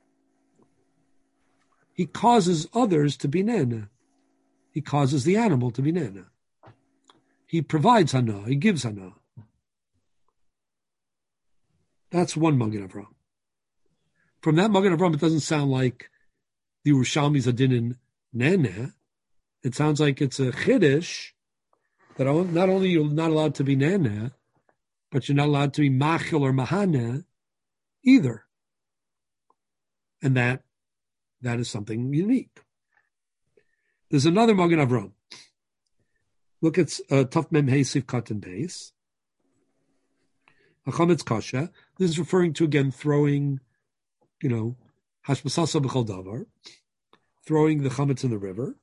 He causes others to be nena. He causes the animal to be nena. He provides hana. He gives hana. That's one Magen Avraham. From that Magen Avraham, it doesn't sound like the Yerushalmi's adinin nene. It sounds like it's a chiddush that not only you're not allowed to be nene, but you're not allowed to be machil or mahane either. And that is something unique. There's another Magen Avraham. Look at Taf Mem Hey Siv Katan Beis. Hachametz Kasha. This is referring to, again, throwing, Hashbasasa B'chol Davar, throwing the chametz in the river.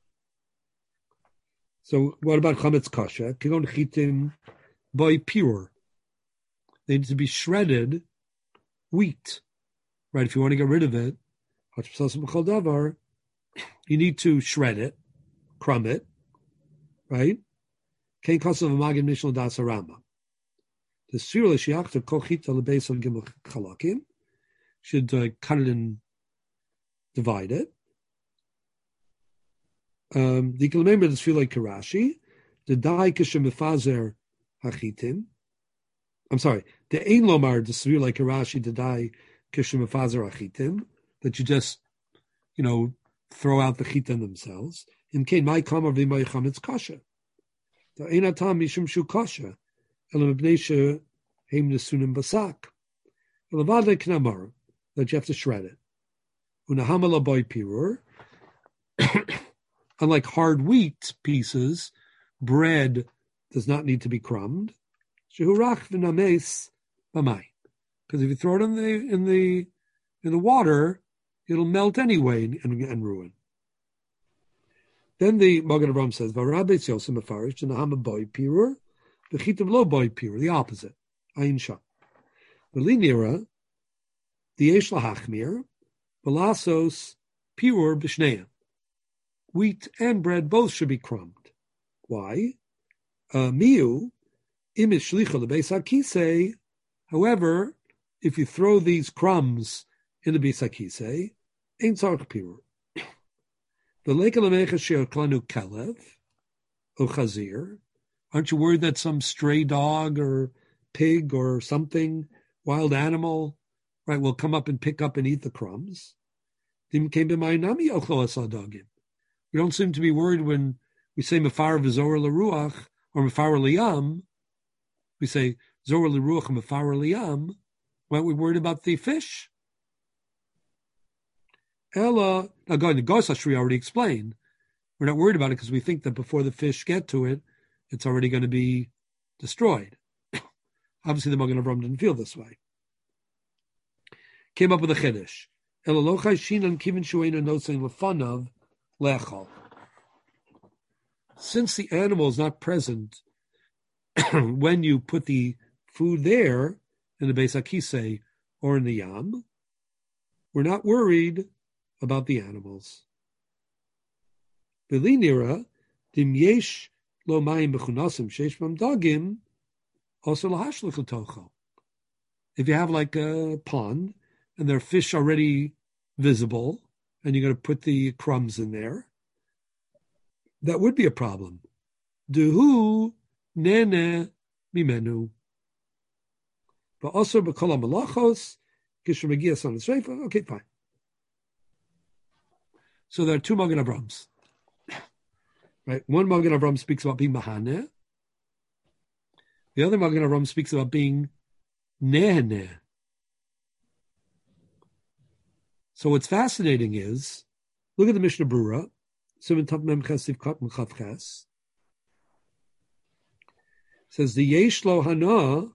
So what about chametz kasha? Kigon chitim by pure. They need to be shredded wheat, right? If you want to get rid of it, Hashbasasa B'chol Davar, you need to shred it, crumb it, right? Kein Kosov Magid Mishnah Das Rama. The Sfira L'Shiachta Kochita L'Beis on Gimel Chalakim should cut it and divide it. The Remember the Sfira Karashi, the Dai Kishem Mefazer Hachitim. I'm sorry, the Ein Lomar the Sfira Karashi, the Dai Kishem Mefazer Hachitim, that you just, throw out the chitin themselves. In Kain my kamar v'may chametz kasha. The ein atam mishum shu kasha. Elam b'nei heim nesunim basak. Elavade knamar, that you have to shred it. Unahamala boy pirur. Unlike hard wheat pieces, bread does not need to be crumbed. Shehurach v'names b'may. Because if you throw it in the water, it'll melt anyway and ruin. Then the Magen Avraham says, "V'Rabbi Yosef Mefarish and Nahama boy pirur, v'chitim lo boy pirur." The opposite. Ayin shah. V'linira, the yesh lahachmir, v'lasos pirur b'shneim. Wheat and bread both should be crumbed. Why? Miu imish shlicha lebeis hakisei. However, if you throw these crumbs in the beis hakisei, ain't tzarich pirur. The lake of Lamecha Sheoklanu Kelev, O Chazir. Aren't you worried that some stray dog or pig or something, wild animal, right, will come up and pick up and eat the crumbs? We don't seem to be worried when we say Mefar v'Zor l'Ruach or Mefar l'Yam. We say Zor l'Ruach and Mefar l'Yam. Weren't we worried about the fish? Ella, now going to Gosas, we already explained. We're not worried about it because we think that before the fish get to it, it's already going to be destroyed. Obviously, the Magen Avraham didn't feel this way. Came up with a chiddush. Ella lochai shinan kivin shuena notzin lefanav lechol. Since the animal is not present when you put the food there in the Beis HaKisei or in the Yam, we're not worried about the animals. V'linira dim yesh lo mayim b'chunasim sheish b'am dagim also lahashlich l'tocho. If you have like a pond and there are fish already visible and you're going to put the crumbs in there, that would be a problem. Duhu nene mimenu. But also b'kol ha'malachos kisher megias on the shreifa. Okay, fine. So there are two Magen Avrahams. Right? One Magen Avraham speaks about being Mahaneh. The other Magen Avraham speaks about being Neheneh. So what's fascinating is, look at the Mishnah Brura, Siman Tav Mem Ches Sivkat M'Chav Ches. Says the Yesh Lo Hana.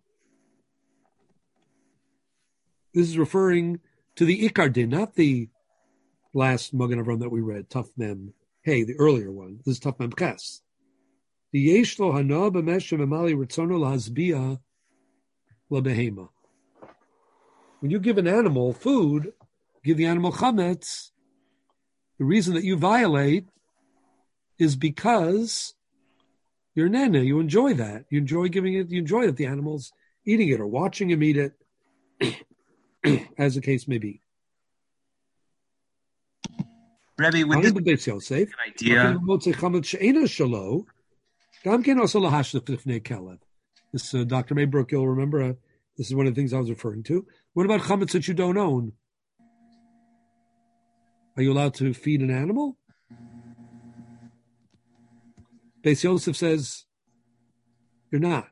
This is referring to the Ikar Din, not the last Magen Avraham that we read, Taf Mem. Hey, the earlier one. This is Taf Mem Ches. The Yesh Lo Hana b'Meshem Emali Ritzono Lahazbia LaBehema. When you give an animal food, give the animal chametz, the reason that you violate is because you're nene. You enjoy that. You enjoy giving it. You enjoy that the animal's eating it or watching him eat it, as the case may be. Rebbe, with this idea, this Dr. Maybrook, you'll remember, this is one of the things I was referring to. What about chametz that you don't own? Are you allowed to feed an animal? Beis Yosef says, you're not.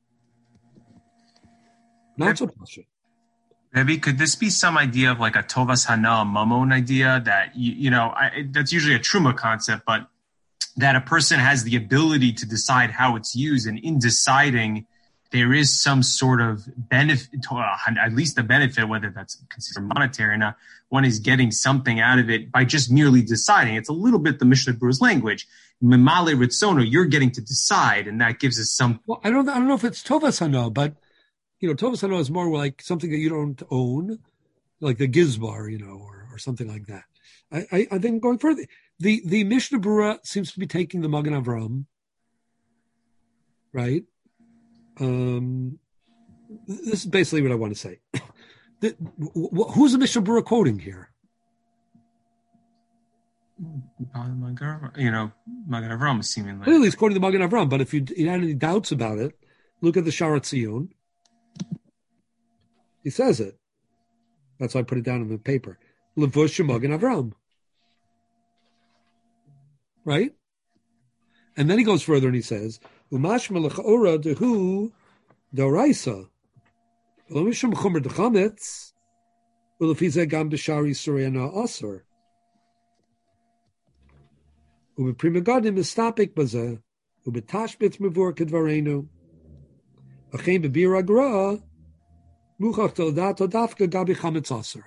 Not so pasha. Maybe could this be some idea of like a tovas hana mamon idea that that's usually a truma concept, but that a person has the ability to decide how it's used, and in deciding, there is some sort of benefit, at least the benefit, whether that's considered monetary or not. One is getting something out of it by just merely deciding. It's a little bit the Mishnah Berurah's language. Memale ritzono, you're getting to decide, and that gives us some. Well, I don't know if it's tovas hana, but. Tovas hana is more like something that you don't own, like the gizbar, or something like that. I think going further, the Mishnah Berurah seems to be taking the Magen Avraham right? This is basically what I want to say. Who's the Mishnah Berurah quoting here? Magen Avram, seemingly. Clearly, he's quoting the Magen Avram, but if you had any doubts about it, look at the Sharat Tziyun. He says it. That's why I put it down on the paper. Levush Magen Avram. Right? And then he goes further and he says, Umashma l'cha'ora dehu d'oraisa. V'lo mishum chumer d'chametz, v'lefizeh gam b'shari surayana asur. U'b'prima gadim mistapik bazeh, u'b'tashbitz mevur kedvarenu. Achein b'bir agra, muchach t'odato dafka gabi chametz asur.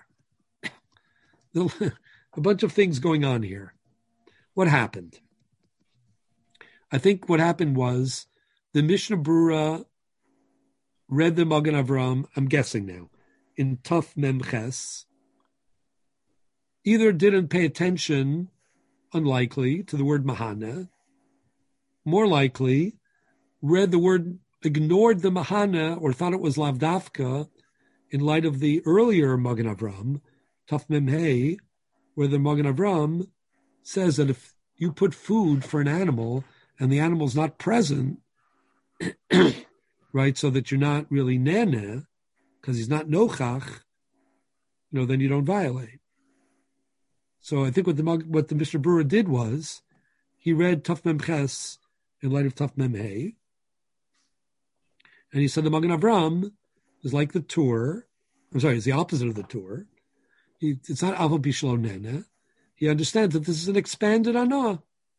A bunch of things going on here. What happened? I think what happened was the Mishnah Berurah read the Magen Avram, I'm guessing now, in Tuf Mem Ches, either didn't pay attention, unlikely, to the word Mahana, more likely, read the word, ignored the Mahana, or thought it was Lavdafka, in light of the earlier Magen Avram, Tuf Mem Hey, where the Magen Avram says that if you put food for an animal and the animal's not present, right, so that you're not really nana, because he's not nochach, then you don't violate. So I think what the Mishnah Berurah did was, he read Tuf Mem Ches in light of Tuf Mem Hey, and he said the Magen Avram is like the Tur, it's the opposite of the Tur. It's not Aval Bishlo Nana. He understands that this is an expanded Anah.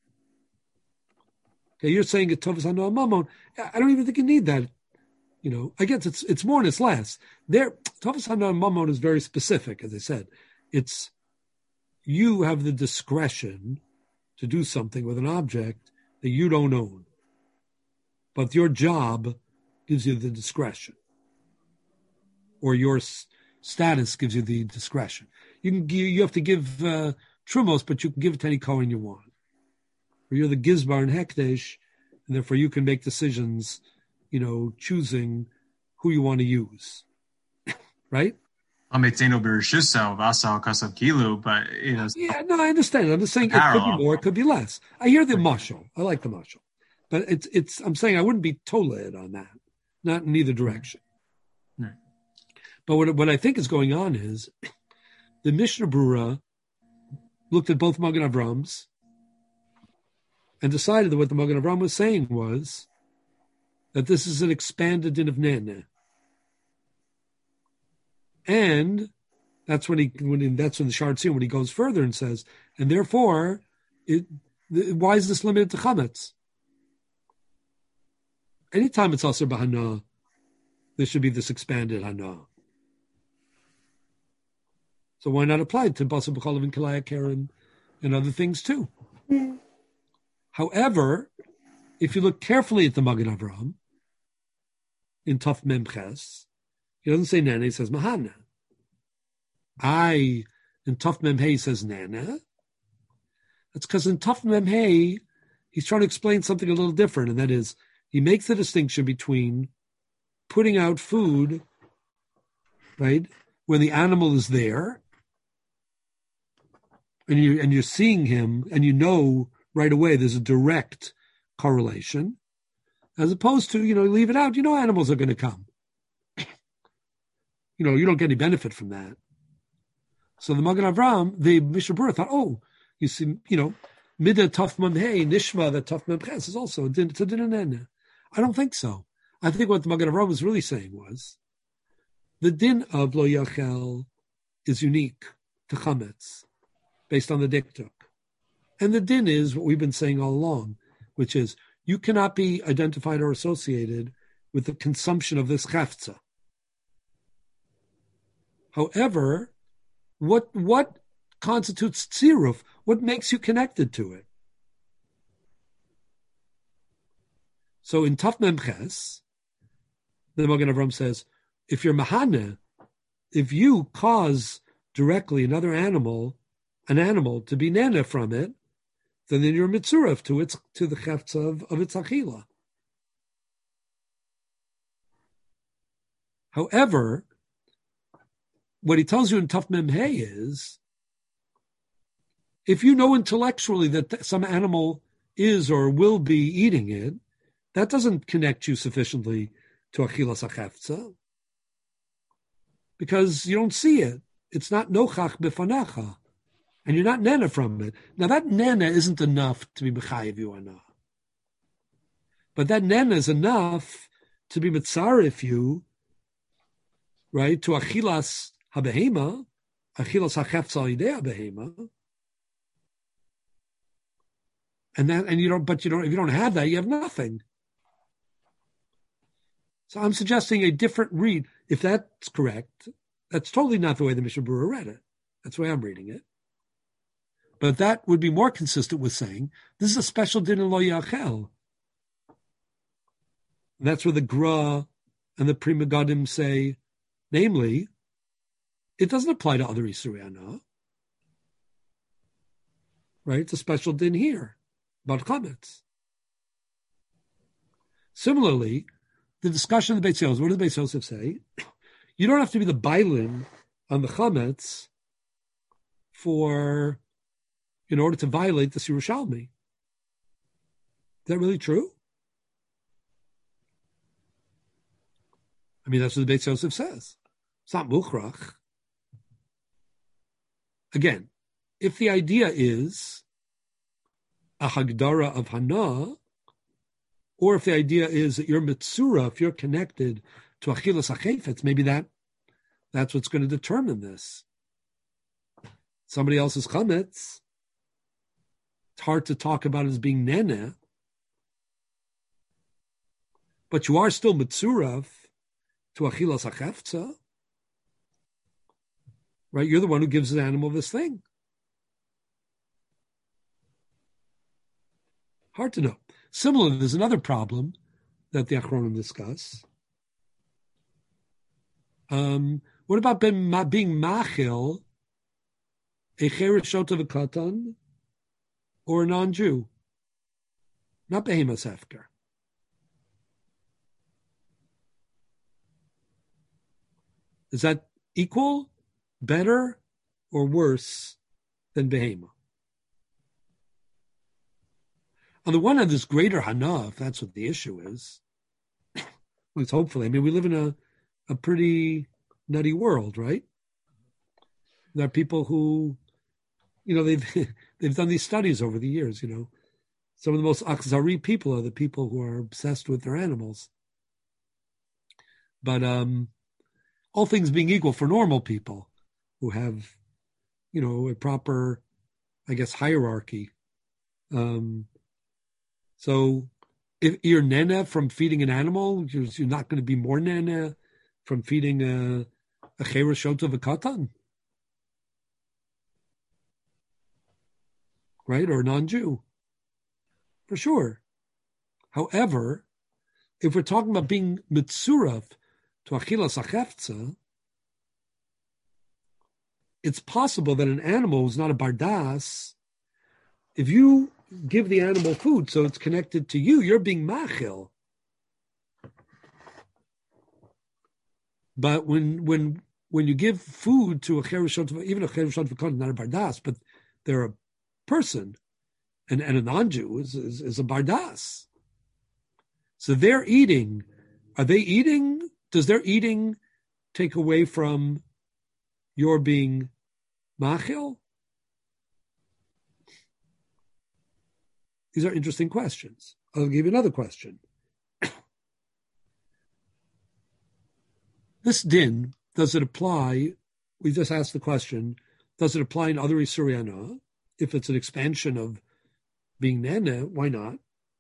Okay, you're saying a Tovas Anah Mamon. I don't even think you need that. I guess it's more and it's less. Tovas Anah Mamon is very specific, as I said. It's you have the discretion to do something with an object that you don't own. But your job gives you the discretion. Or your status gives you the discretion. You have to give trumos, but you can give it to any Kohen you want. Or you're the Gizbar and Hekdesh, and therefore you can make decisions, choosing who you want to use. Right? But Yeah, no, I understand. I'm just saying it could be more, it could be less. I hear the mashal. I like the mashal. But I'm saying I wouldn't be toled on that. Not in either direction. Right. But what I think is going on is the Mishnah Berurah looked at both Magen Avrams and decided that what the Magen Avram was saying was that this is an expanded din of Nana. And that's when that's when the Sharat Tziyun, when he goes further and says, and therefore, why is this limited to chametz? Anytime it's aser b'hana, there should be this expanded hana. So why not apply it to basar b'chalav and kilaya keren and other things too? Mm. However, if you look carefully at the Magen Avram in Tuf Mem Ches, he doesn't say nana, he says mahana. In Tuf Mem Hey, he says nana. That's because in Tuf Mem Hey, he's trying to explain something a little different, and that is, he makes the distinction between putting out food, right, when the animal is there, and you're seeing him, and right away there's a direct correlation, as opposed to, leave it out, animals are going to come. You don't get any benefit from that. So the Magen Avram, the Mishnah Berurah thought, you see, Mida Tuf Mem Hey, Nishma, that Tuf Mem Ches is also a din nana. I don't think so. I think what the Magen Avram was really saying was, the din of Lo Yachel is unique to Chametz, based on the diktuk. And the din is what we've been saying all along, which is, you cannot be identified or associated with the consumption of this chefza. However, what constitutes tziruf? What makes you connected to it? So in Tuf Mem Ches, the Magen Avram says, if you're mahana, if you cause directly an animal to be nana from it, then you're mitzuraf to the chefza of its achila. However, what he tells you in Tuf Mem Hey is, if you know intellectually that some animal is or will be eating it, that doesn't connect you sufficiently to Achilas HaChefza, because you don't see it. It's not nochach b'fanecha, and you're not nena from it. Now that nena isn't enough to be mechayev you ana, but that nena is enough to be mitzaref you, right, to achilas habehema, achilas hachefza idei habehema, and you don't. But you don't. If you don't have that, you have nothing. So I'm suggesting a different read. If that's correct, that's totally not the way the Mishnah Berurah read it. That's the way I'm reading it. But that would be more consistent with saying this is a special din in Lo Yachel. And that's where the Gra and the Pri Megadim say, namely, it doesn't apply to other Isurei Hana. Right? It's a special din here about chametz. Similarly, the discussion of the Beit Yosef, what does the Beit Yosef say? You don't have to be the bailin on the chametz in order to violate the Yerushalmi. Is that really true? I mean, that's what the Beit Yosef says. It's not mukhrach. Again, if the idea is a hagdara of hana, or if the idea is that you're mitzura, if you're connected to achilas hachefetz, maybe that's what's going to determine this. Somebody else's chametz, it's hard to talk about as being nene, but you are still mitzura to achilas hachefetza, right? You're the one who gives the animal this thing. Hard to know. Similarly, there's another problem that the Achronim discuss. What about being machil a chereshot of a katan or a non-Jew? Not behemas hefker. Is that equal, better, or worse than behema? On the one hand, there's greater hana, if that's what the issue is. At least hopefully. I mean, we live in a pretty nutty world, right? There are people who, they've done these studies over the years, Some of the most akzari people are the people who are obsessed with their animals. But all things being equal, for normal people who have, a proper, I guess, hierarchy, so if you're nena from feeding an animal, you're not going to be more nena from feeding a chereshot of a katan, right? Or a non-Jew, for sure. However, if we're talking about being mitzuraf to achilas hachefza, it's possible that an animal who's not a bardas, if you give the animal food so it's connected to you, you're being machil. But when you give food to a chereshot, even a chereshot v'katan, not a bardas, but they're a person, and a non-Jew is a bardas. So they're eating. Are they eating? Does their eating take away from your being machil? These are interesting questions. I'll give you another question. This din, does it apply? We just asked the question, does it apply in other Isurei Hana? If it's an expansion of being nene, why not?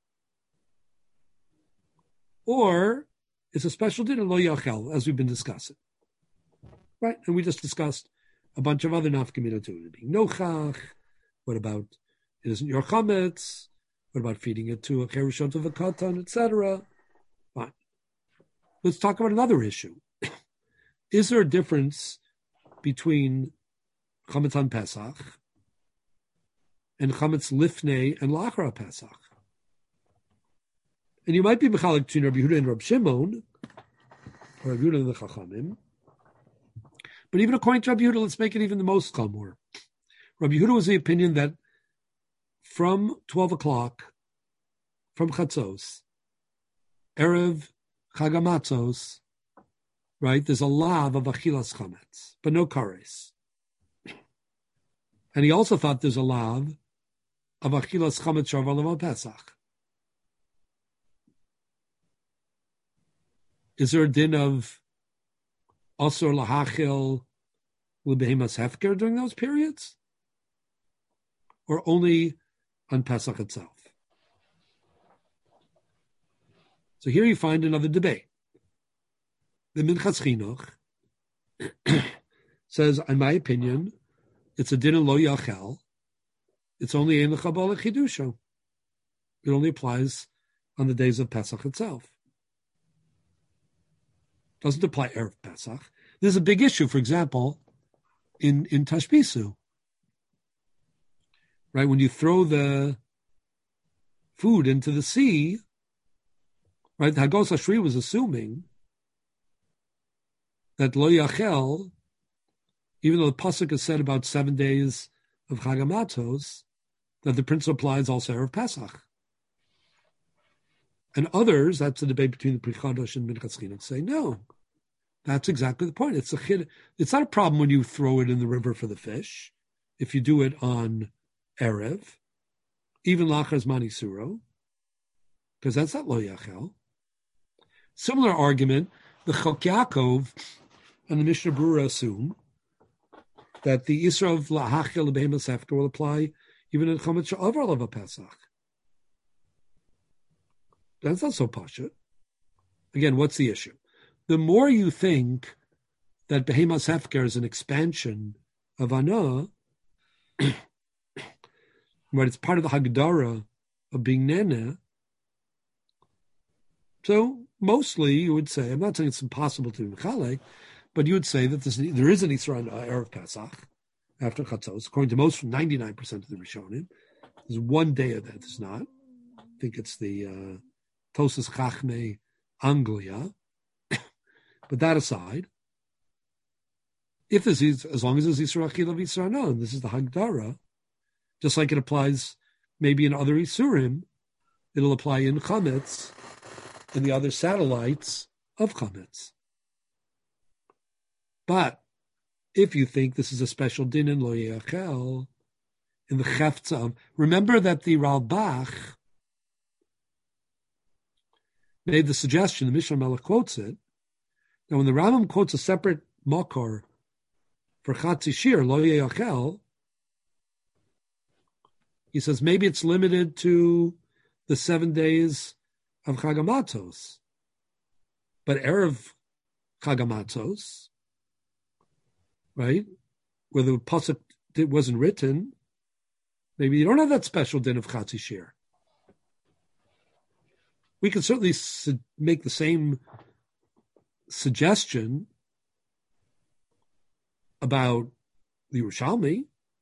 Or it's a special din in Lo Yachel, as we've been discussing. Right? And we just discussed a bunch of other nafkamina too. Being nochach. What about it isn't your chametz? What about feeding it to a chereshot of a katan, etc.? Fine. Let's talk about another issue. Is there a difference between chametz on Pesach and chametz lifnei and lachra Pesach? And you might be mechalik between Rabbi Yehuda and Rabbi Shimon, Rabbi Yehuda and the Chachamim. But even according to Rabbi Yehuda, let's make it even the most chamor. Rabbi Yehuda was the opinion that from 12 o'clock, from Chatzos, Erev Chag HaMatzos, right, there's a lav of achilas chametz, but no kares. And he also thought there's a lav of achilas chametz shavar leval Pesach. Is there a din of asur lahachil l'behemas hefker during those periods? Or only on Pesach itself? So here you find another debate. The Minchas Chinuch says, in my opinion, it's a din of lo yachel. It's only in the Chabal Chidusha. It only applies on the days of Pesach itself. Doesn't apply Erev Pesach. There's a big issue, for example, in Tashbisu. Right, when you throw the food into the sea, right, the Hagos Ashri was assuming that Lo Yachel, even though the Pasuk is said about 7 days of Chag HaMatzos, that the principle applies also Erev Pesach. And others, that's the debate between the Pri Chadash and Minchas Chinuch, say, no, that's exactly the point. It's not a problem when you throw it in the river for the fish, if you do it on Erev, even Lachar Zman Isuro, because that's not Lo Yachel. Similar argument, the Chok Yaakov and the Mishnah Berurah assume that the Isra of Lahachel Behemas Hefker will apply even in Chometz She'avar Lev Pesach. That's not so pashut. Again, what's the issue? The more you think that Behemas Hefker is an expansion of Anah, right, it's part of the Hagdara of being Nene. So mostly you would say, I'm not saying it's impossible to be Mechalek, but you would say that there is an Isra on Erev Pesach after Chatzos, according to most, 99% of the Rishonim. There's one day of that there's not. I think it's the Tosas Chachmei Anglia. But that aside, if this is, as long as there's Isra Achila V'Isra Anah, and this is the Hagdara, just like it applies maybe in other Isurim, it'll apply in Chametz and the other satellites of Chametz. But if you think this is a special din in Lo Yachel, in the Cheftza, remember that the Ralbach made the suggestion, the Mishnah Melech quotes it, that when the Rambam quotes a separate Makor for Chatzi Shir, Lo Yachel, he says maybe it's limited to the 7 days of Chag HaMatzos. But Erev Chag HaMatzos, right, where the pasuk wasn't written, maybe you don't have that special din of Chatzi Shir. We can certainly make the same suggestion about the Yerushalmi.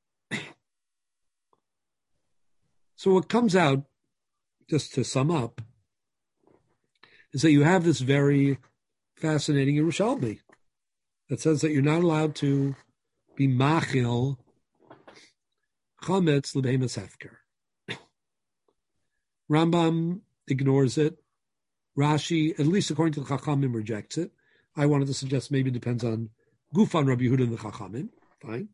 So what comes out, just to sum up, is that you have this very fascinating Yerushalmi that says that you're not allowed to be machil chametz l'behemas hefker. Rambam ignores it. Rashi, at least according to the Chachamim, rejects it. I wanted to suggest maybe it depends on Gufan Rabbi Yehuda and the Chachamim. Fine.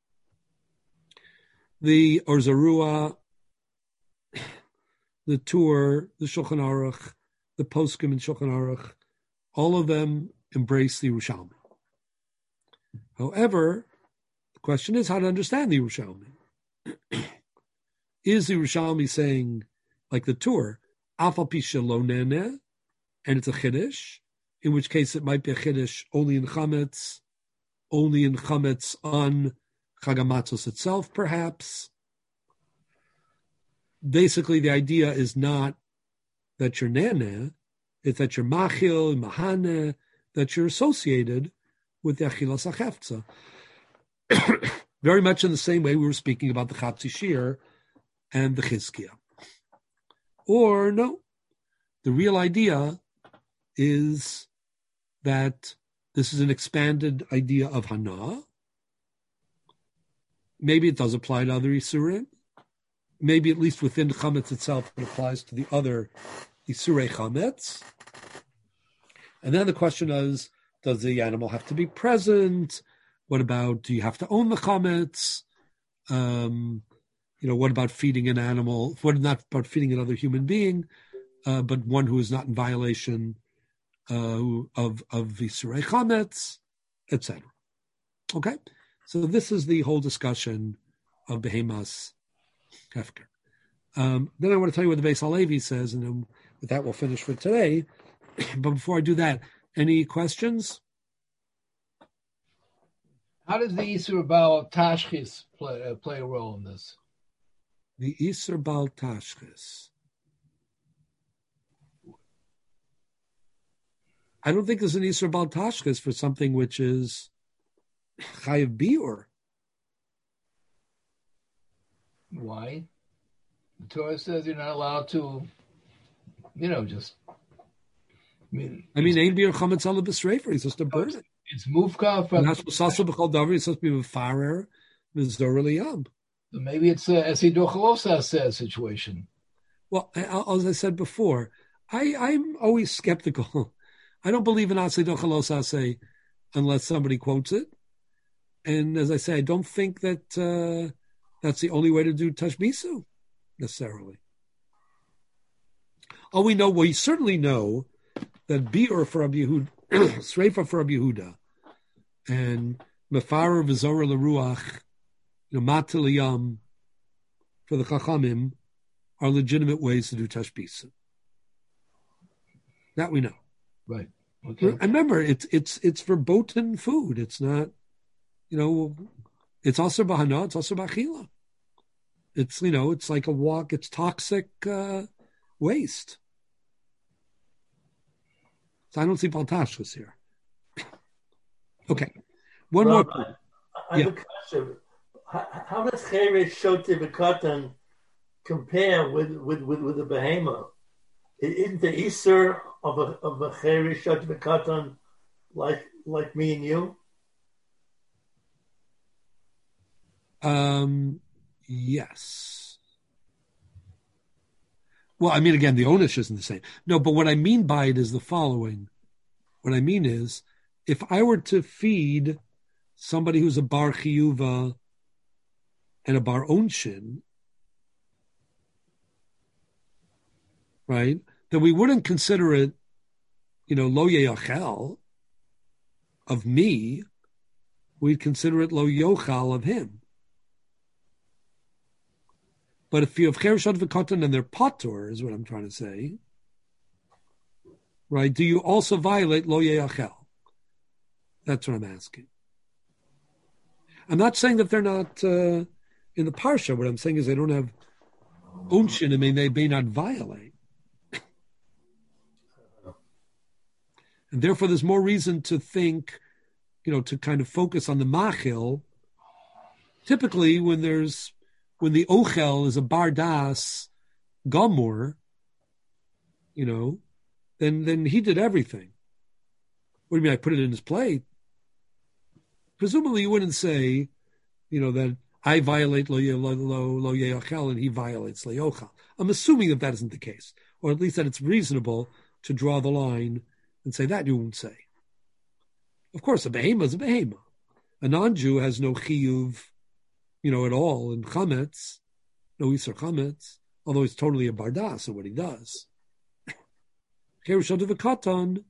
The Orzarua, the Tur, the Shulchan Aruch, the Poskim and Shulchan Aruch, all of them embrace the Yerushalmi. However, the question is how to understand the Yerushalmi. Is the Yerushalmi saying, like the Tur, Afal pi shelo nene, and it's a Chiddush, in which case it might be a Chiddush only in Chametz on Chag HaMatzos itself, perhaps. Basically, the idea is not that you're nene, it's that you're machil, mahane, that you're associated with the achilas hachefza. Very much in the same way we were speaking about the Chatzi Shir and the Chizkiah. Or no, the real idea is that this is an expanded idea of Hana. Maybe it does apply to other Isurim. Maybe at least within Chametz itself, it applies to the other Isurei Chametz. And then the question is, does the animal have to be present? What about, do you have to own the Chametz? What about feeding an animal? What not about feeding another human being, but one who is not in violation of Isurei Chametz, etc. Okay? So this is the whole discussion of Behemas Hefker. Then I want to tell you what the Beis Halevi says, and then with that we'll finish for today. But before I do that, any questions? How does the Isur Baal Tashchis play a role in this? The Isur Baal Tashchis. I don't think there's an Isur Baal Tashchis for something which is Chayav Biur. Why? The Torah says you're not allowed to, just. Ein Biur Chametz Ala B'Sreifer. He's supposed to burn it. It's Mufka from. It's supposed to be Mefarer Mizdor Liyam. So maybe it's a Esidor Chalosa situation. Well, as I said before, I'm always skeptical. I don't believe in Esidor Chalosa unless somebody quotes it. And as I say, I don't think that that's the only way to do Tashbisu, necessarily. We certainly know that Bi'ur for Rabbi Yehuda, Sreifa for Rabbi Yehuda, and Mefarer V'Zorah L'Ruach, Matil Yam for the Chachamim are legitimate ways to do Tashbisu. That we know. Right. Okay. And remember, it's verboten food. It's not, it's also Bahana, it's also Bachila. It's, it's like a walk, it's toxic waste. So I don't see Baltashkas here. Okay. One more point. I have a question. How does Cheresh Shoti V'Katan compare with the Behema? Isn't the Isser of a Cheresh Shoti V'Katan like me and you? Yes. Well, again, the onus isn't the same. No, but what I mean by it is the following. What I mean is, if I were to feed somebody who's a bar chiyuva and a bar onshin, right, then we wouldn't consider it, lo yeyachel of me. We'd consider it lo yochal of him. But if you have Cheresh V'Katan and they're patur, is what I'm trying to say, right? Do you also violate lo yeyachel? That's what I'm asking. I'm not saying that they're not in the parsha. What I'm saying is they don't have unshin. They may not violate, and therefore there's more reason to think, to kind of focus on the machil. Typically, when the ochel is a bardas gamur, then he did everything. What do you mean? I put it in his plate. Presumably, you wouldn't say, that I violate lo yeachel and he violates lo yochel. I'm assuming that isn't the case, or at least that it's reasonable to draw the line and say that you won't say. Of course, a behema is a behema. A non-Jew has no chiyuv, at all in chametz, no iser chametz, although he's totally a bardas in what he does. Cheresh V'Katan,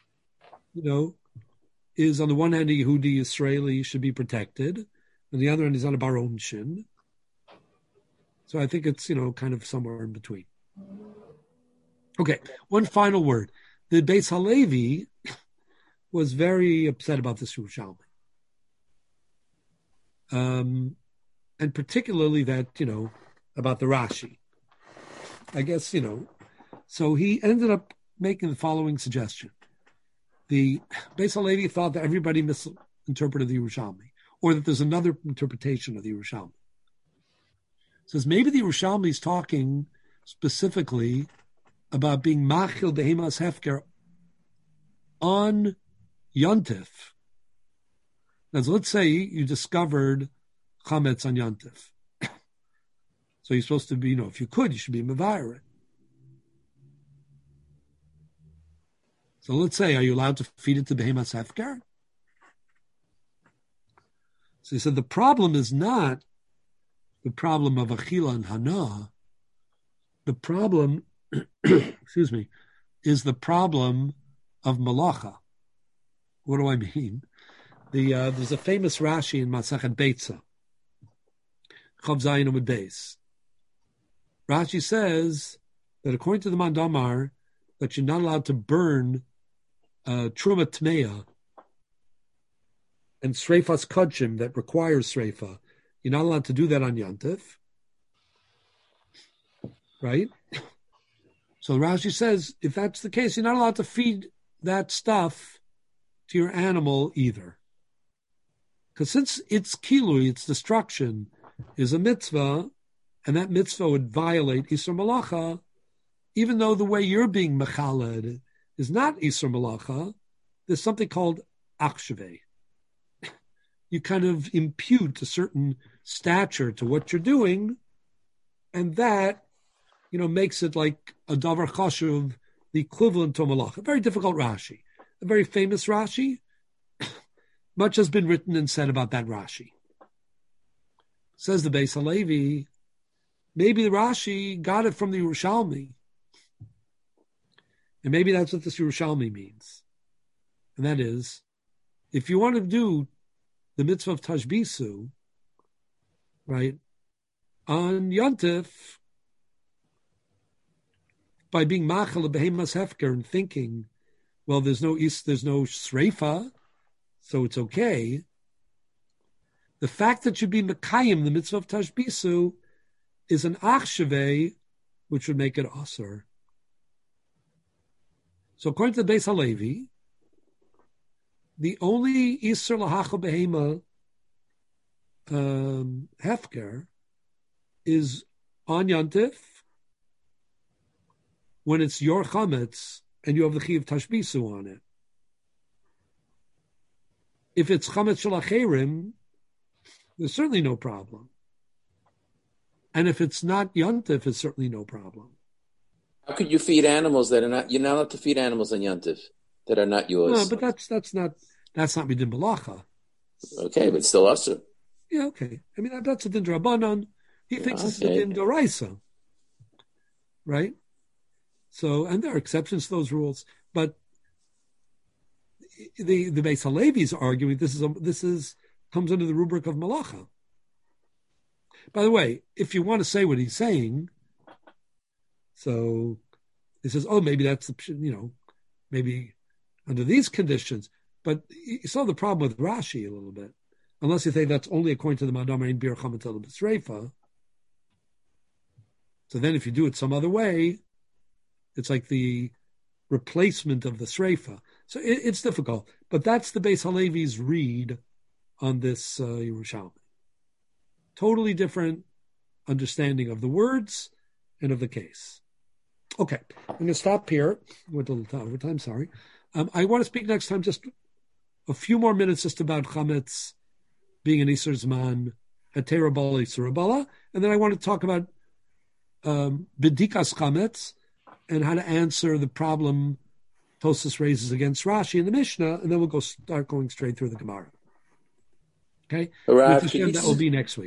is on the one hand a Yehudi Israeli should be protected, on the other hand he's on a bar onshin. So I think it's kind of somewhere in between. Okay, one final word. The Beis Halevi was very upset about this Yerushalmi. And particularly that, about the Rashi. I guess, so he ended up making the following suggestion. The Beis Halevi thought that everybody misinterpreted the Yerushalmi, or that there's another interpretation of the Yerushalmi. Says maybe the Yerushalmi is talking specifically about being machil behemas hefker on Yontif. Now, so let's say you discovered chametz on Yontif. So you're supposed to be, if you could, you should be mevayer. So let's say, are you allowed to feed it to behemoth's hefker? So he said the problem is not the problem of achila and hana. The problem, excuse me, is the problem of malacha. What do I mean? There's a famous Rashi in Masachet Beitza, Chav Zayin Amud Beis. Rashi says that according to the Mandamar, that you're not allowed to burn Truma Tmeya and Sreifas Kodshim that requires Sreifa. You're not allowed to do that on Yantif. Right? So Rashi says, if that's the case, you're not allowed to feed that stuff to your animal either. Because since its kilui, its destruction, is a mitzvah, and that mitzvah would violate Isur Malacha, even though the way you're being mechaled is not Isur Malacha, there's something called achsheveh. You kind of impute a certain stature to what you're doing, and that, makes it like a davar chashuv, the equivalent to malacha. A very difficult Rashi, a very famous Rashi. Much has been written and said about that Rashi. Says the Beis Halevi, maybe the Rashi got it from the Yerushalmi. And maybe that's what this Yerushalmi means. And that is, if you want to do the mitzvah of Tashbisu, right, on Yontif, by being machal of behemas hefker and thinking, well, there's no sreifa, so it's okay. The fact that you'd be mekayim, the mitzvah of Tashbisu, is an achsheveh, which would make it asur. So according to the Beis Halevi, the only isur lahachal behema hefker is on Yontif when it's your chametz and you have the chi of tashbisu on it. If it's chametz shel acherim, there's certainly no problem. And if it's not Yontif, it's certainly no problem. How could you feed animals that are not? You're not allowed to feed animals on Yontif that are not yours. No, but that's not midin balacha. Okay, but still asur. Yeah, okay. I mean that's a din drabanan. He thinks it's a din doraisa, right? So, and there are exceptions to those rules, but the Beis Halevi is arguing this is comes under the rubric of malacha. By the way, if you want to say what he's saying, so he says, oh, maybe that's maybe under these conditions, but you saw the problem with Rashi a little bit. Unless you think that's only according to the Madamar in Bir Chametz El B'Sreifa. So then if you do it some other way, it's like the replacement of the Sreifa. So it's difficult. But that's the Beis Halevi's read on this Yerushalmi. Totally different understanding of the words and of the case. Okay, I'm going to stop here. Went a little over time, sorry. I want to speak next time just a few more minutes just about Chametz being an Isur Zman, Hetera Bala, Isur Bala, and then I want to talk about B'dikas Chametz and how to answer the problem Tosas raises against Rashi in the Mishnah, and then we'll start going straight through the Gemara. Okay? That will be next week.